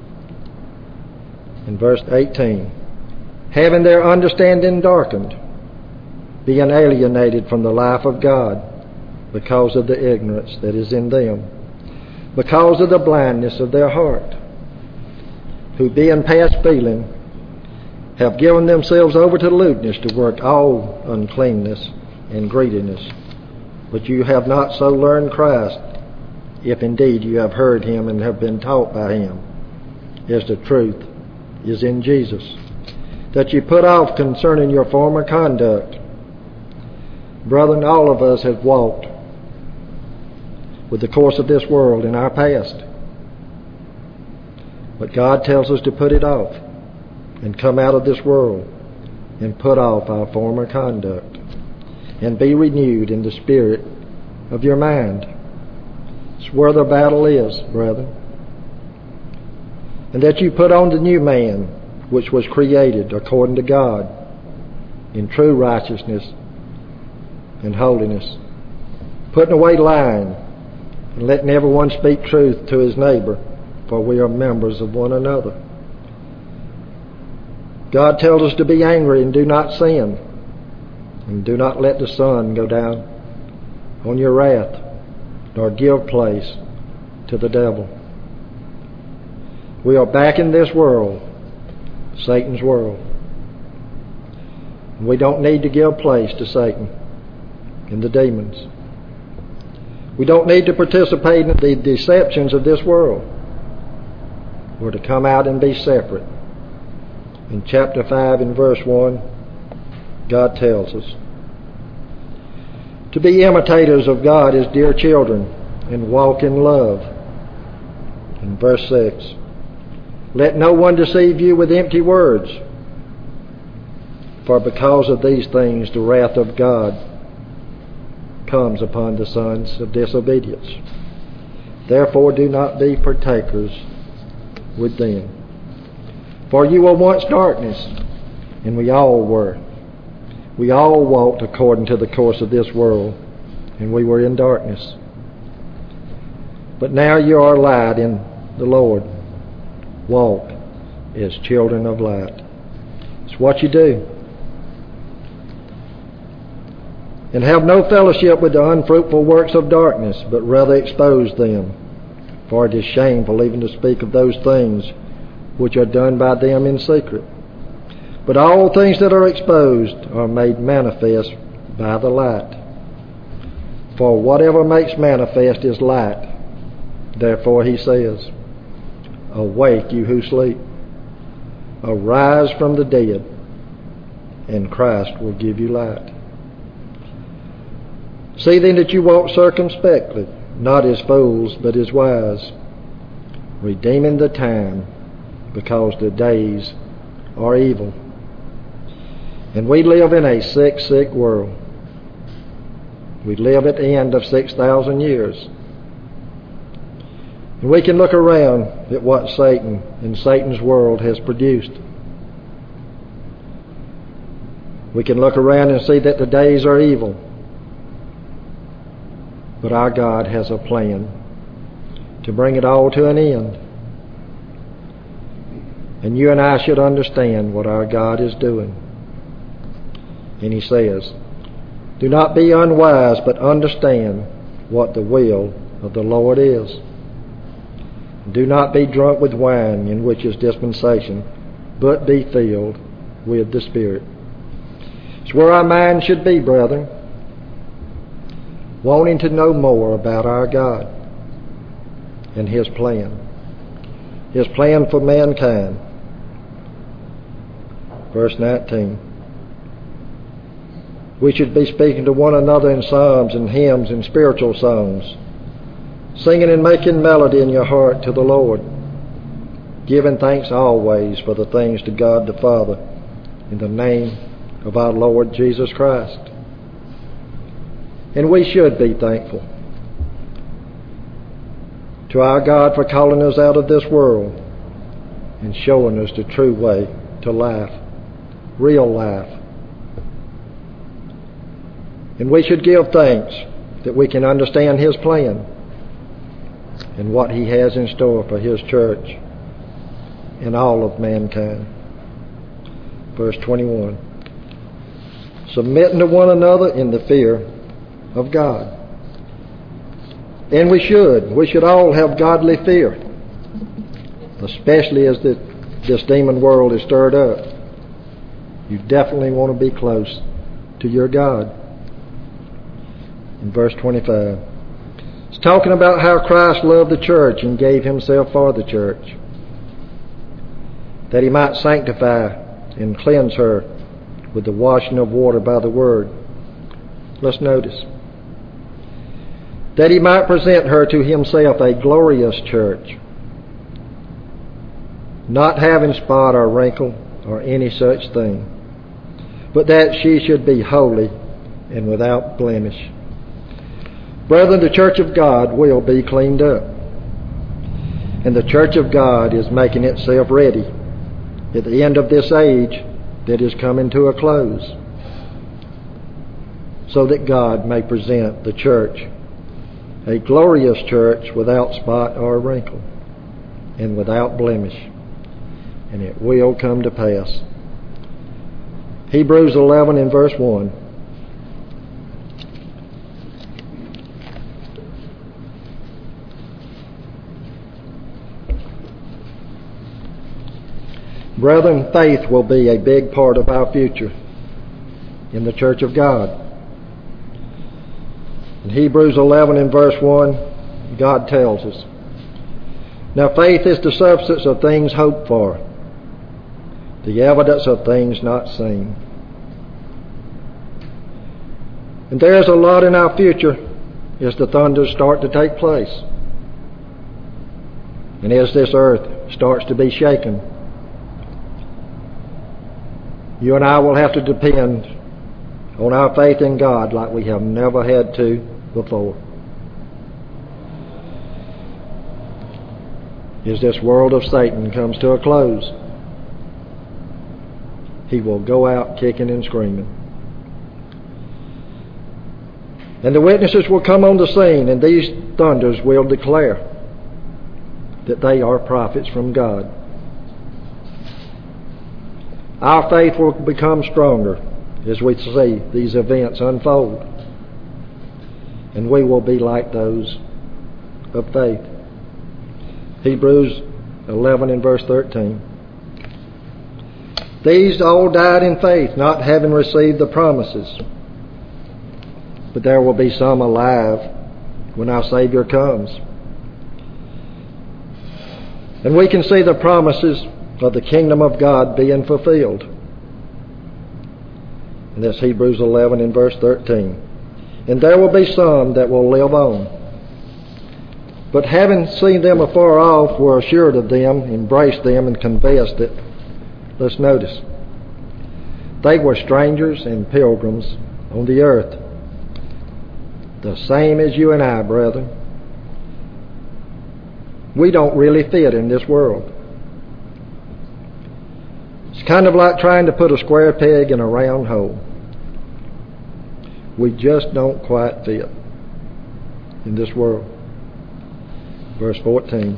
In verse 18, having their understanding darkened, being alienated from the life of God, because of the ignorance that is in them, because of the blindness of their heart, who being past feeling, have given themselves over to lewdness, to work all uncleanness and greediness. But you have not so learned Christ, if indeed you have heard him and have been taught by him, as the truth is in Jesus, that you put off concerning your former conduct. Brethren, all of us have walked with the course of this world in our past. But God tells us to put it off and come out of this world and put off our former conduct and be renewed in the spirit of your mind. It's where the battle is, brethren. And that you put on the new man, which was created according to God in true righteousness and holiness, putting away lying and letting everyone speak truth to his neighbor, for we are members of one another. God tells us to be angry and do not sin, and do not let the sun go down on your wrath, nor give place to the devil. We are back in this world, Satan's world. We don't need to give place to Satan and the demons. We don't need to participate in the deceptions of this world. We're to come out and be separate. In chapter 5 and verse 1, God tells us to be imitators of God as dear children and walk in love. In verse 6, let no one deceive you with empty words, for because of these things the wrath of God comes upon the sons of disobedience. Therefore do not be partakers with them. For you were once darkness, and we all were. We all walked according to the course of this world, and we were in darkness. But now you are light in the Lord. Walk as children of light. It's what you do. And have no fellowship with the unfruitful works of darkness, but rather expose them. For it is shameful even to speak of those things which are done by them in secret. But all things that are exposed are made manifest by the light. For whatever makes manifest is light. Therefore he says, awake, you who sleep. Arise from the dead, and Christ will give you light. See then that you walk circumspectly, not as fools, but as wise, redeeming the time, because the days are evil. And we live in a sick, sick world. We live at the end of 6,000 years. And we can look around at what Satan and Satan's world has produced. We can look around and see that the days are evil. But our God has a plan to bring it all to an end. And you and I should understand what our God is doing. And He says, do not be unwise, but understand what the will of the Lord is. Do not be drunk with wine, in which is dispensation, but be filled with the Spirit. It's where our mind should be, brethren, wanting to know more about our God and His plan for mankind. Verse 19. We should be speaking to one another in psalms and hymns and spiritual songs, singing and making melody in your heart to the Lord, giving thanks always for the things to God the Father in the name of our Lord Jesus Christ. And we should be thankful to our God for calling us out of this world and showing us the true way to life, real life. And we should give thanks that we can understand His plan and what He has in store for His church and all of mankind. Verse 21. Submitting to one another in the fear of God. And we should all have godly fear, especially as this demon world is stirred up. You definitely want to be close to your God. In verse 25, it's talking about how Christ loved the church and gave Himself for the church, that He might sanctify and cleanse her with the washing of water by the Word. Let's notice. That He might present her to Himself a glorious church, not having spot or wrinkle or any such thing, but that she should be holy and without blemish. Brethren, the church of God will be cleaned up. And the church of God is making itself ready at the end of this age that is coming to a close, so that God may present the church, a glorious church without spot or wrinkle and without blemish. And it will come to pass. Hebrews 11 and verse 1. Brethren, faith will be a big part of our future in the church of God. In Hebrews 11 and verse 1, God tells us, now faith is the substance of things hoped for, the evidence of things not seen. And there's a lot in our future as the thunders start to take place, and as this earth starts to be shaken. You and I will have to depend on our faith in God like we have never had to before. As this world of Satan comes to a close, he will go out kicking and screaming. And the witnesses will come on the scene, and these thunders will declare that they are prophets from God. Our faith will become stronger as we see these events unfold, and we will be like those of faith. Hebrews 11 and verse 13. These all died in faith, not having received the promises, but there will be some alive when our Savior comes. And we can see the promises of the kingdom of God being fulfilled. And that's Hebrews 11 and verse 13. And there will be some that will live on. But having seen them afar off, were assured of them, embraced them, and confessed that, let's notice, they were strangers and pilgrims on the earth, the same as you and I, brethren. We don't really fit in this world. It's kind of like trying to put a square peg in a round hole. We just don't quite fit in this world. Verse 14.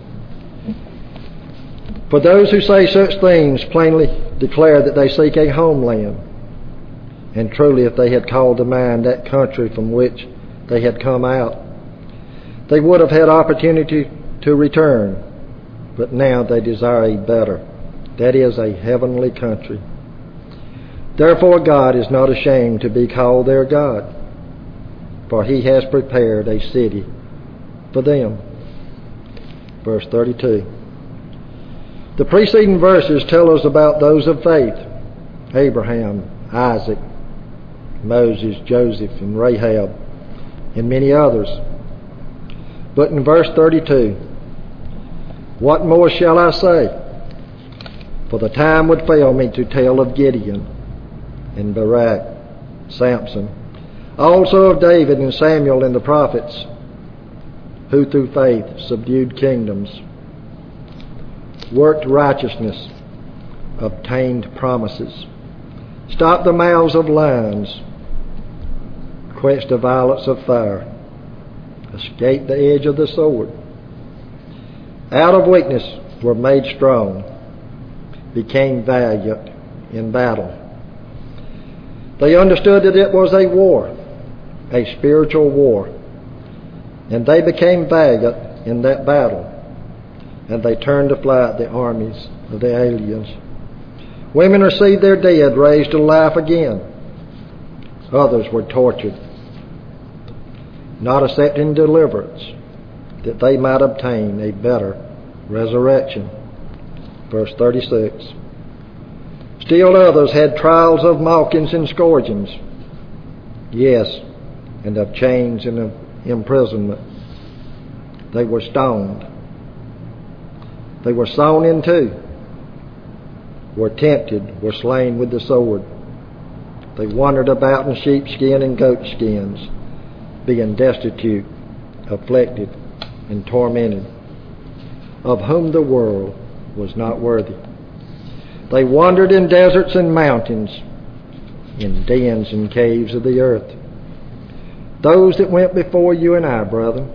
For those who say such things plainly declare that they seek a homeland. And truly, if they had called to mind that country from which they had come out, they would have had opportunity to return. But now they desire a better, that is, a heavenly country. Therefore God is not ashamed to be called their God, for he has prepared a city for them. Verse 32. The preceding verses tell us about those of faith: Abraham, Isaac, Moses, Joseph, and Rahab, and many others. But in verse 32, what more shall I say? For the time would fail me to tell of Gideon and Barak, Samson, also of David and Samuel and the prophets, who through faith subdued kingdoms, worked righteousness, obtained promises, stopped the mouths of lions, quenched the violence of fire, escaped the edge of the sword, out of weakness were made strong, became valiant in battle. They understood that it was a war, a spiritual war, and they became valiant in that battle, and they turned to flight the armies of the aliens. Women received their dead raised to life again. Others were tortured, not accepting deliverance, that they might obtain a better resurrection. Verse 36. Still others had trials of mockings and scourgings, yes, and of chains and of imprisonment. They were stoned. They were sawn in two, were tempted, were slain with the sword. They wandered about in sheepskin and goatskins, being destitute, afflicted, and tormented, of whom the world was not worthy. They wandered in deserts and mountains, in dens and caves of the earth. Those that went before you and I, brethren.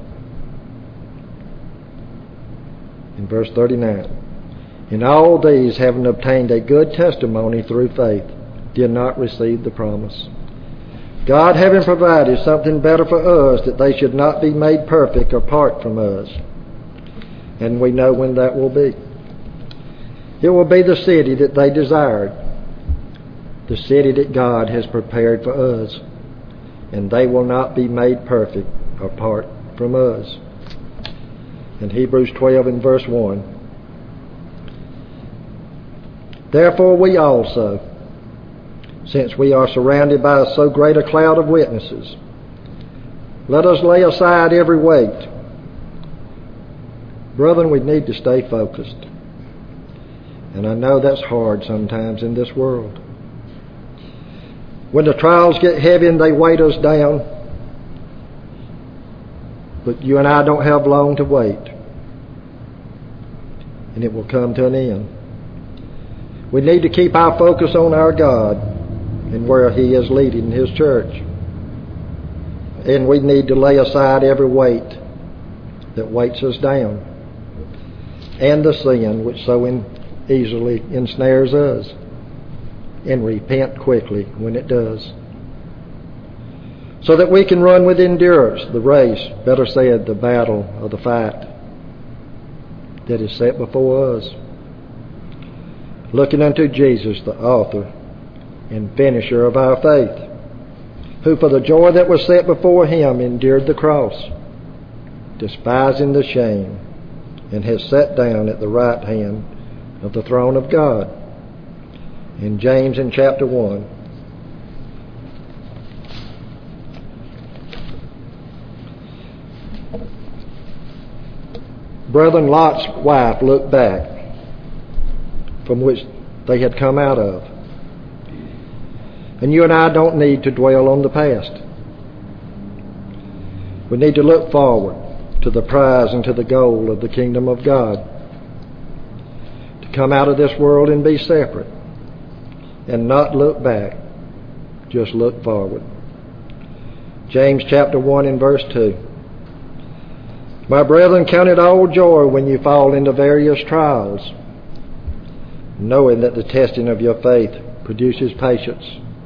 In verse 39, in all these, having obtained a good testimony through faith, did not receive the promise. God having provided something better for us, that they should not be made perfect apart from us. And we know when that will be. It will be the city that they desired, the city that God has prepared for us, and they will not be made perfect apart from us. In Hebrews 12 and verse 1, therefore we also, since we are surrounded by so great a cloud of witnesses, let us lay aside every weight. Brethren, we need to stay focused. And I know that's hard sometimes in this world. When the trials get heavy and they weight us down, but you and I don't have long to wait. And it will come to an end. We need to keep our focus on our God and where He is leading His church. And we need to lay aside every weight that weights us down, and the sin which so easily ensnares us, and repent quickly when it does, so that we can run with endurance the race, better said, the battle of the fight that is set before us, looking unto Jesus, the author and finisher of our faith, who for the joy that was set before Him endured the cross, despising the shame, and has sat down at the right hand of the throne of God. In James in chapter 1, Brethren, Lot's wife looked back from which they had come out of. And you and I don't need to dwell on the past. We need to look forward to the prize and to the goal of the kingdom of God. To come out of this world and be separate and not look back, just look forward. James chapter 1 and verse 2. My brethren, count it all joy when you fall into various trials, knowing that the testing of your faith produces patience.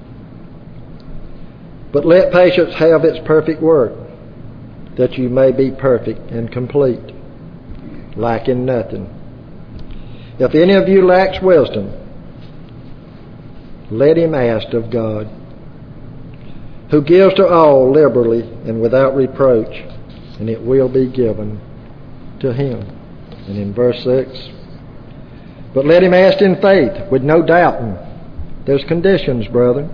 But let patience have its perfect work, that you may be perfect and complete, lacking nothing. If any of you lacks wisdom, let him ask of God, who gives to all liberally and without reproach, and it will be given to him. And in verse 6, but let him ask in faith with no doubting. There's conditions, brethren.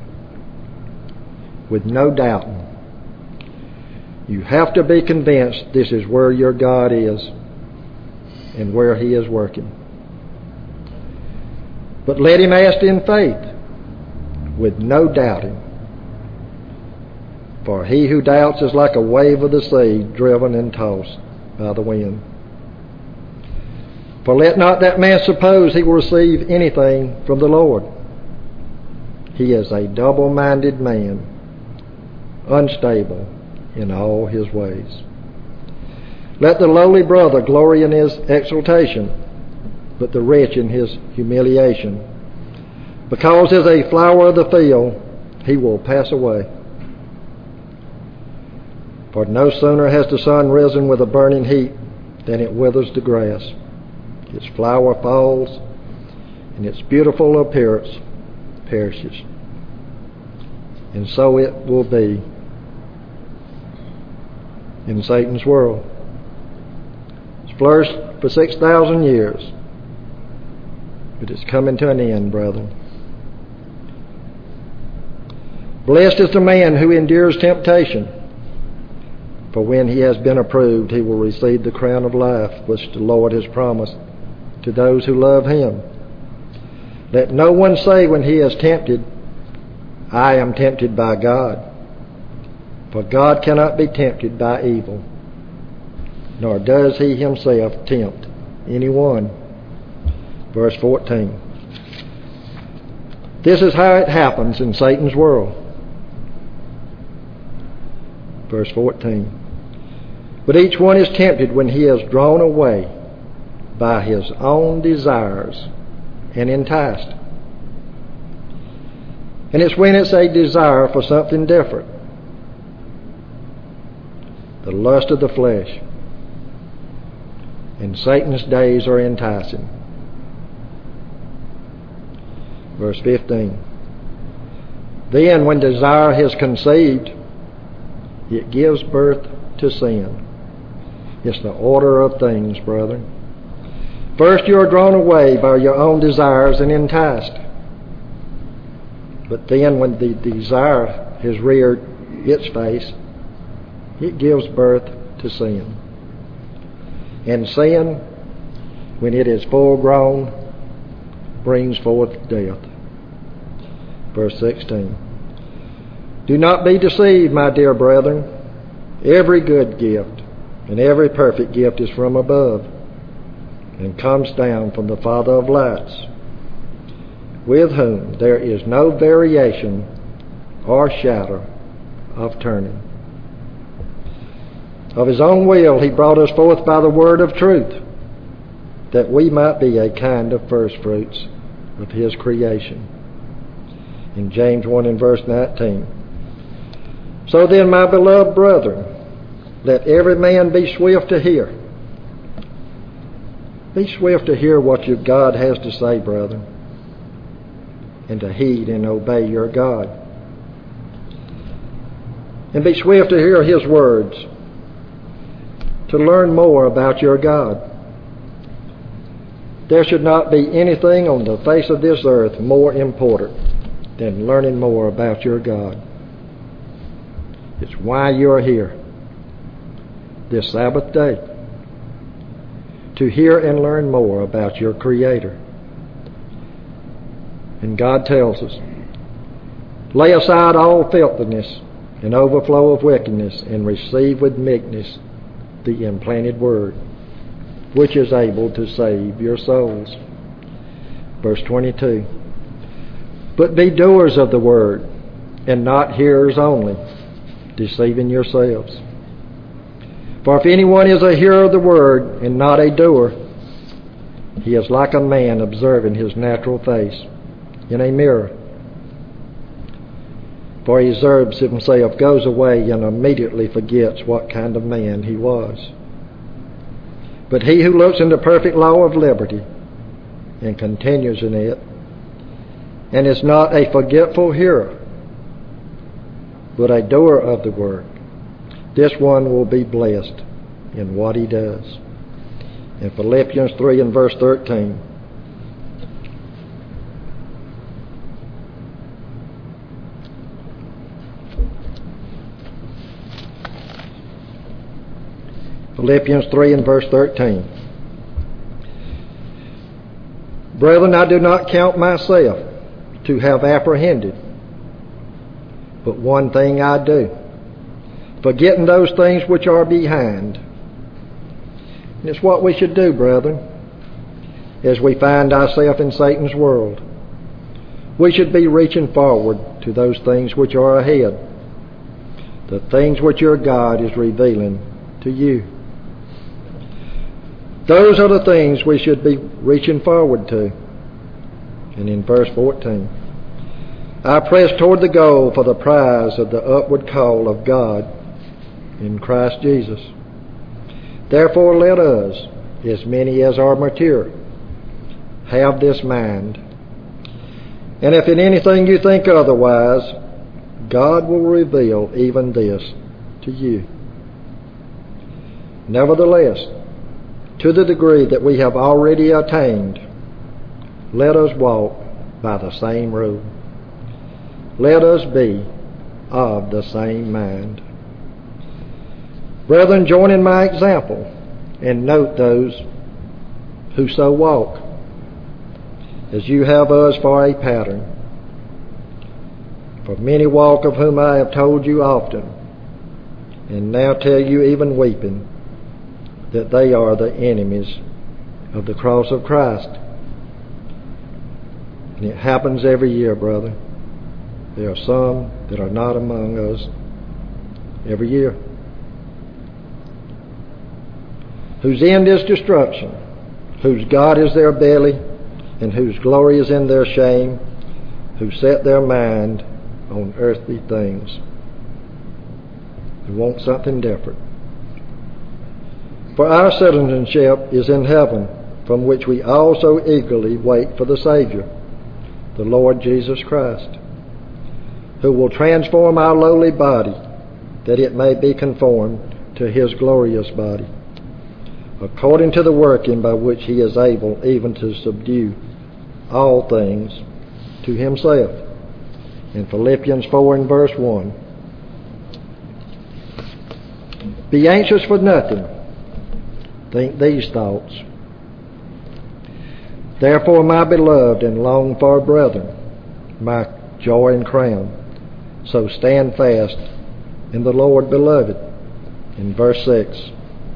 With no doubting. You have to be convinced this is where your God is and where he is working. But let him ask in faith with no doubting. For he who doubts is like a wave of the sea, driven and tossed by the wind. For let not that man suppose he will receive anything from the Lord. He is a double-minded man, unstable in all his ways. Let the lowly brother glory in his exaltation, but the rich in his humiliation. Because as a flower of the field, he will pass away. For no sooner has the sun risen with a burning heat than it withers the grass. Its flower falls, and its beautiful appearance perishes. And so it will be in Satan's world. It's flourished for 6,000 years, but it's coming to an end, brethren. Blessed is the man who endures temptation, for when he has been approved, he will receive the crown of life which the Lord has promised to those who love him. Let no one say when he is tempted, I am tempted by God. For God cannot be tempted by evil, nor does he himself tempt anyone. Verse 14. This is how it happens in Satan's world. Verse 14. But each one is tempted when he is drawn away by his own desires and enticed. And it's when it's a desire for something different. The lust of the flesh. And Satan's days are enticing. Verse 15. Then when desire has conceived, it gives birth to sin. It's the order of things, brethren. First you are drawn away by your own desires and enticed. But then when the desire has reared its face, it gives birth to sin. And sin, when it is full grown, brings forth death. Verse 16. Do not be deceived, my dear brethren. Every good gift and every perfect gift is from above, and comes down from the Father of lights, with whom there is no variation or shadow of turning. Of his own will he brought us forth by the word of truth, that we might be a kind of first fruits of his creation. In James 1 and verse 19. So then, my beloved brethren, let every man be swift to hear. Be swift to hear what your God has to say, brethren, and to heed and obey your God. And be swift to hear his words, to learn more about your God. There should not be anything on the face of this earth more important than learning more about your God. It's why you're here this Sabbath day. to hear and learn more about your Creator. And God tells us, lay aside all filthiness and overflow of wickedness, and receive with meekness the implanted word, which is able to save your souls. Verse 22. But be doers of the word, and not hearers only, deceiving yourselves. For if anyone is a hearer of the word and not a doer, he is like a man observing his natural face in a mirror. For he observes himself, goes away, and immediately forgets what kind of man he was. But he who looks in the perfect law of liberty and continues in it, and is not a forgetful hearer, but a doer of the word, this one will be blessed in what he does. In Philippians 3 and verse 13. Philippians 3 and verse 13. Brethren, I do not count myself to have apprehended, but one thing I do, forgetting those things which are behind. And it's what we should do, brethren, as we find ourselves in Satan's world. We should be reaching forward to those things which are ahead, the things which your God is revealing to you. Those are the things we should be reaching forward to. And in verse 14, I press toward the goal for the prize of the upward call of God in Christ Jesus. Therefore let us, as many as are mature, have this mind. And if in anything you think otherwise, God will reveal even this to you. Nevertheless, to the degree that we have already attained, let us walk by the same rule. Let us be of the same mind. Brethren, join in my example and note those who so walk, as you have us for a pattern. For many walk, of whom I have told you often, and now tell you even weeping, that they are the enemies of the cross of Christ. And it happens every year, brother. There are some that are not among us every year, whose end is destruction, whose God is their belly, and whose glory is in their shame, who set their mind on earthly things, who want something different. For our citizenship is in heaven, from which we also eagerly wait for the Savior, the Lord Jesus Christ, who will transform our lowly body, that it may be conformed to His glorious body, according to the working by which He is able even to subdue all things to Himself. In Philippians 4 and verse 1. Be anxious for nothing. Think these thoughts. Therefore, my beloved and longed for brethren, my joy and crown, so stand fast in the Lord, beloved. In verse 6.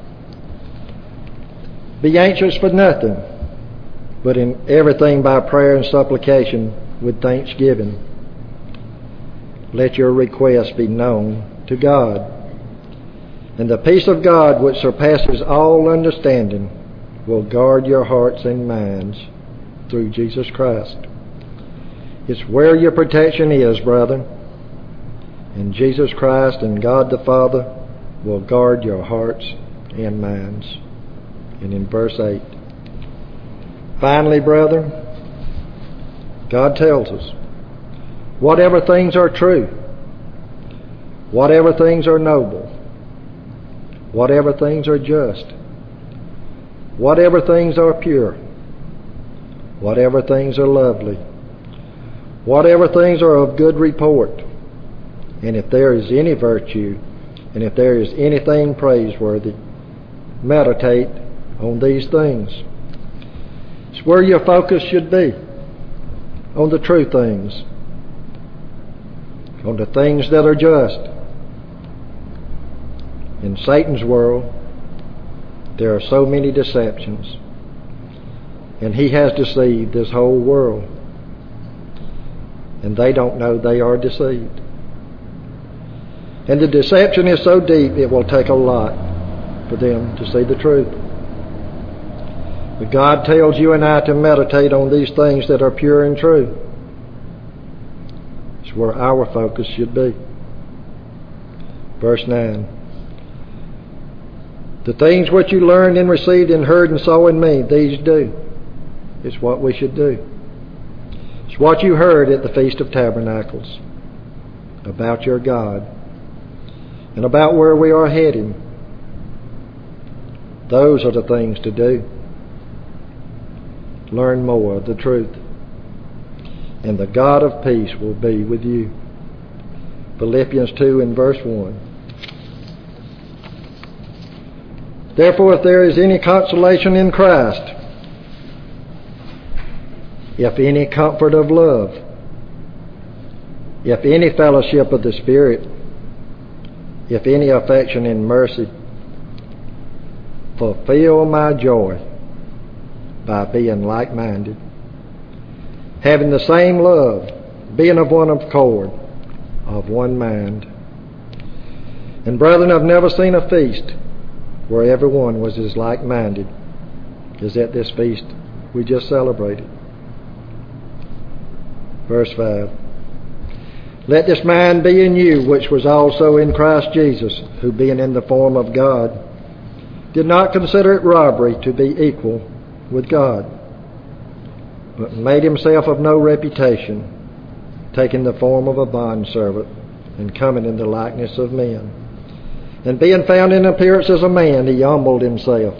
Be anxious for nothing, but in everything by prayer and supplication with thanksgiving. Let your requests be known to God. And the peace of God, which surpasses all understanding, will guard your hearts and minds through Jesus Christ. It's where your protection is, brethren. And Jesus Christ and God the Father will guard your hearts and minds. And in verse 8, finally, brethren, God tells us, whatever things are true, whatever things are noble, whatever things are just, whatever things are pure, whatever things are lovely, whatever things are of good report, and if there is any virtue, and if there is anything praiseworthy, meditate on these things. It's where your focus should be, on the true things, on the things that are just. In Satan's world, there are so many deceptions, and he has deceived this whole world, and they don't know they are deceived. And the deception is so deep, it will take a lot for them to see the truth. But God tells you and I to meditate on these things that are pure and true. It's where our focus should be. Verse 9. The things which you learned and received and heard and saw in me, these do. It's what we should do. It's what you heard at the Feast of Tabernacles about your God and about where we are heading. Those are the things to do. Learn more of the truth, and the God of peace will be with you. Philippians 2 and verse 1. Therefore, if there is any consolation in Christ, if any comfort of love, if any fellowship of the Spirit, if any affection and mercy, fulfill my joy by being like-minded, having the same love, being of one accord, of one mind. And brethren, I've never seen a feast where everyone was as like-minded as at this feast we just celebrated. Verse 5. Let this mind be in you, which was also in Christ Jesus, who being in the form of God, did not consider it robbery to be equal with God, but made himself of no reputation, taking the form of a bondservant, and coming in the likeness of men. And being found in appearance as a man, he humbled himself,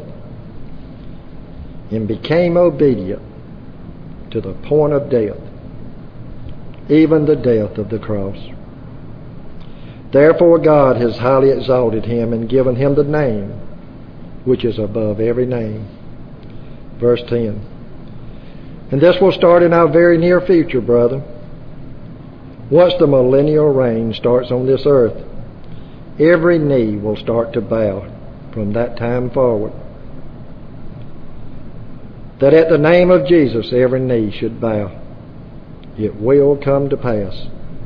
and became obedient to the point of death, even the death of the cross. Therefore God has highly exalted him and given him the name which is above every name. Verse 10. And this will start in our very near future, brother. Once the millennial reign starts on this earth, every knee will start to bow from that time forward. That at the name of Jesus every knee should bow. It will come to pass.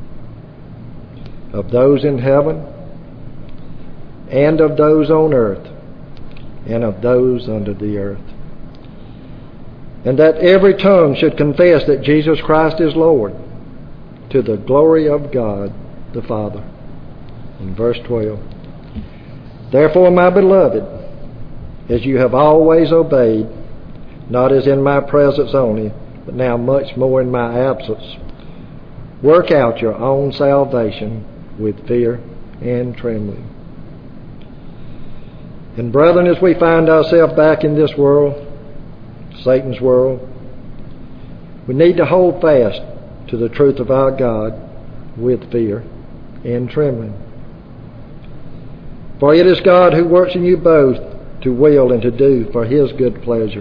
Of those in heaven, and of those on earth, and of those under the earth. And that every tongue should confess that Jesus Christ is Lord, to the glory of God the Father. In verse 12. Therefore, my beloved, as you have always obeyed, not as in my presence only, but now much more in my absence, work out your own salvation with fear and trembling. And brethren, as we find ourselves back in this world, Satan's world, we need to hold fast to the truth of our God with fear and trembling. For it is God who works in you both to will and to do for his good pleasure.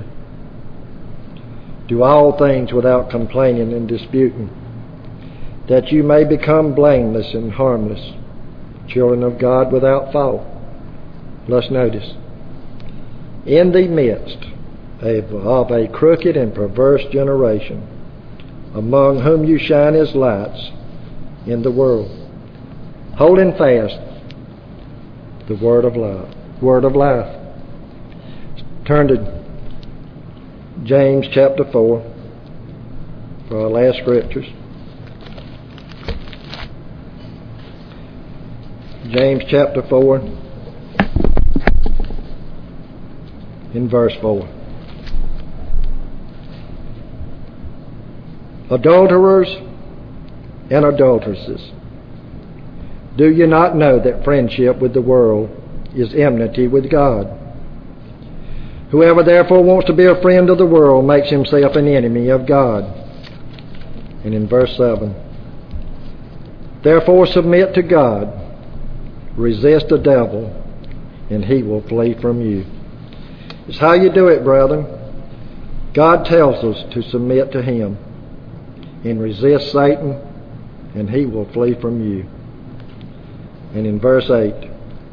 Do all things without complaining and disputing, that you may become blameless and harmless, children of God without fault. Let's notice. In the midst of a crooked and perverse generation, among whom you shine as lights in the world, holding fast the word of life. Turn to James chapter 4 for our last scriptures. James chapter 4 in verse 4. Adulterers and adulteresses, do you not know that friendship with the world is enmity with God? Whoever therefore wants to be a friend of the world makes himself an enemy of God. And in verse 7, therefore submit to God, resist the devil, and he will flee from you. It's how you do it, brethren. God tells us to submit to Him and resist Satan, and he will flee from you. And in verse 8,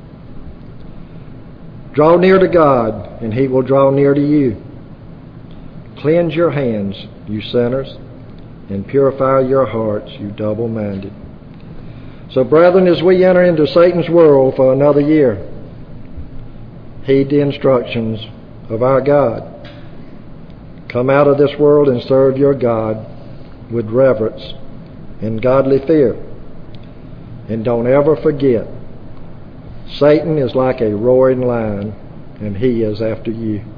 draw near to God, and He will draw near to you. Cleanse your hands, you sinners, and purify your hearts, you double-minded. So, brethren, as we enter into Satan's world for another year, heed the instructions of our God. Come out of this world and serve your God with reverence and godly fear. And don't ever forget, Satan is like a roaring lion, and he is after you.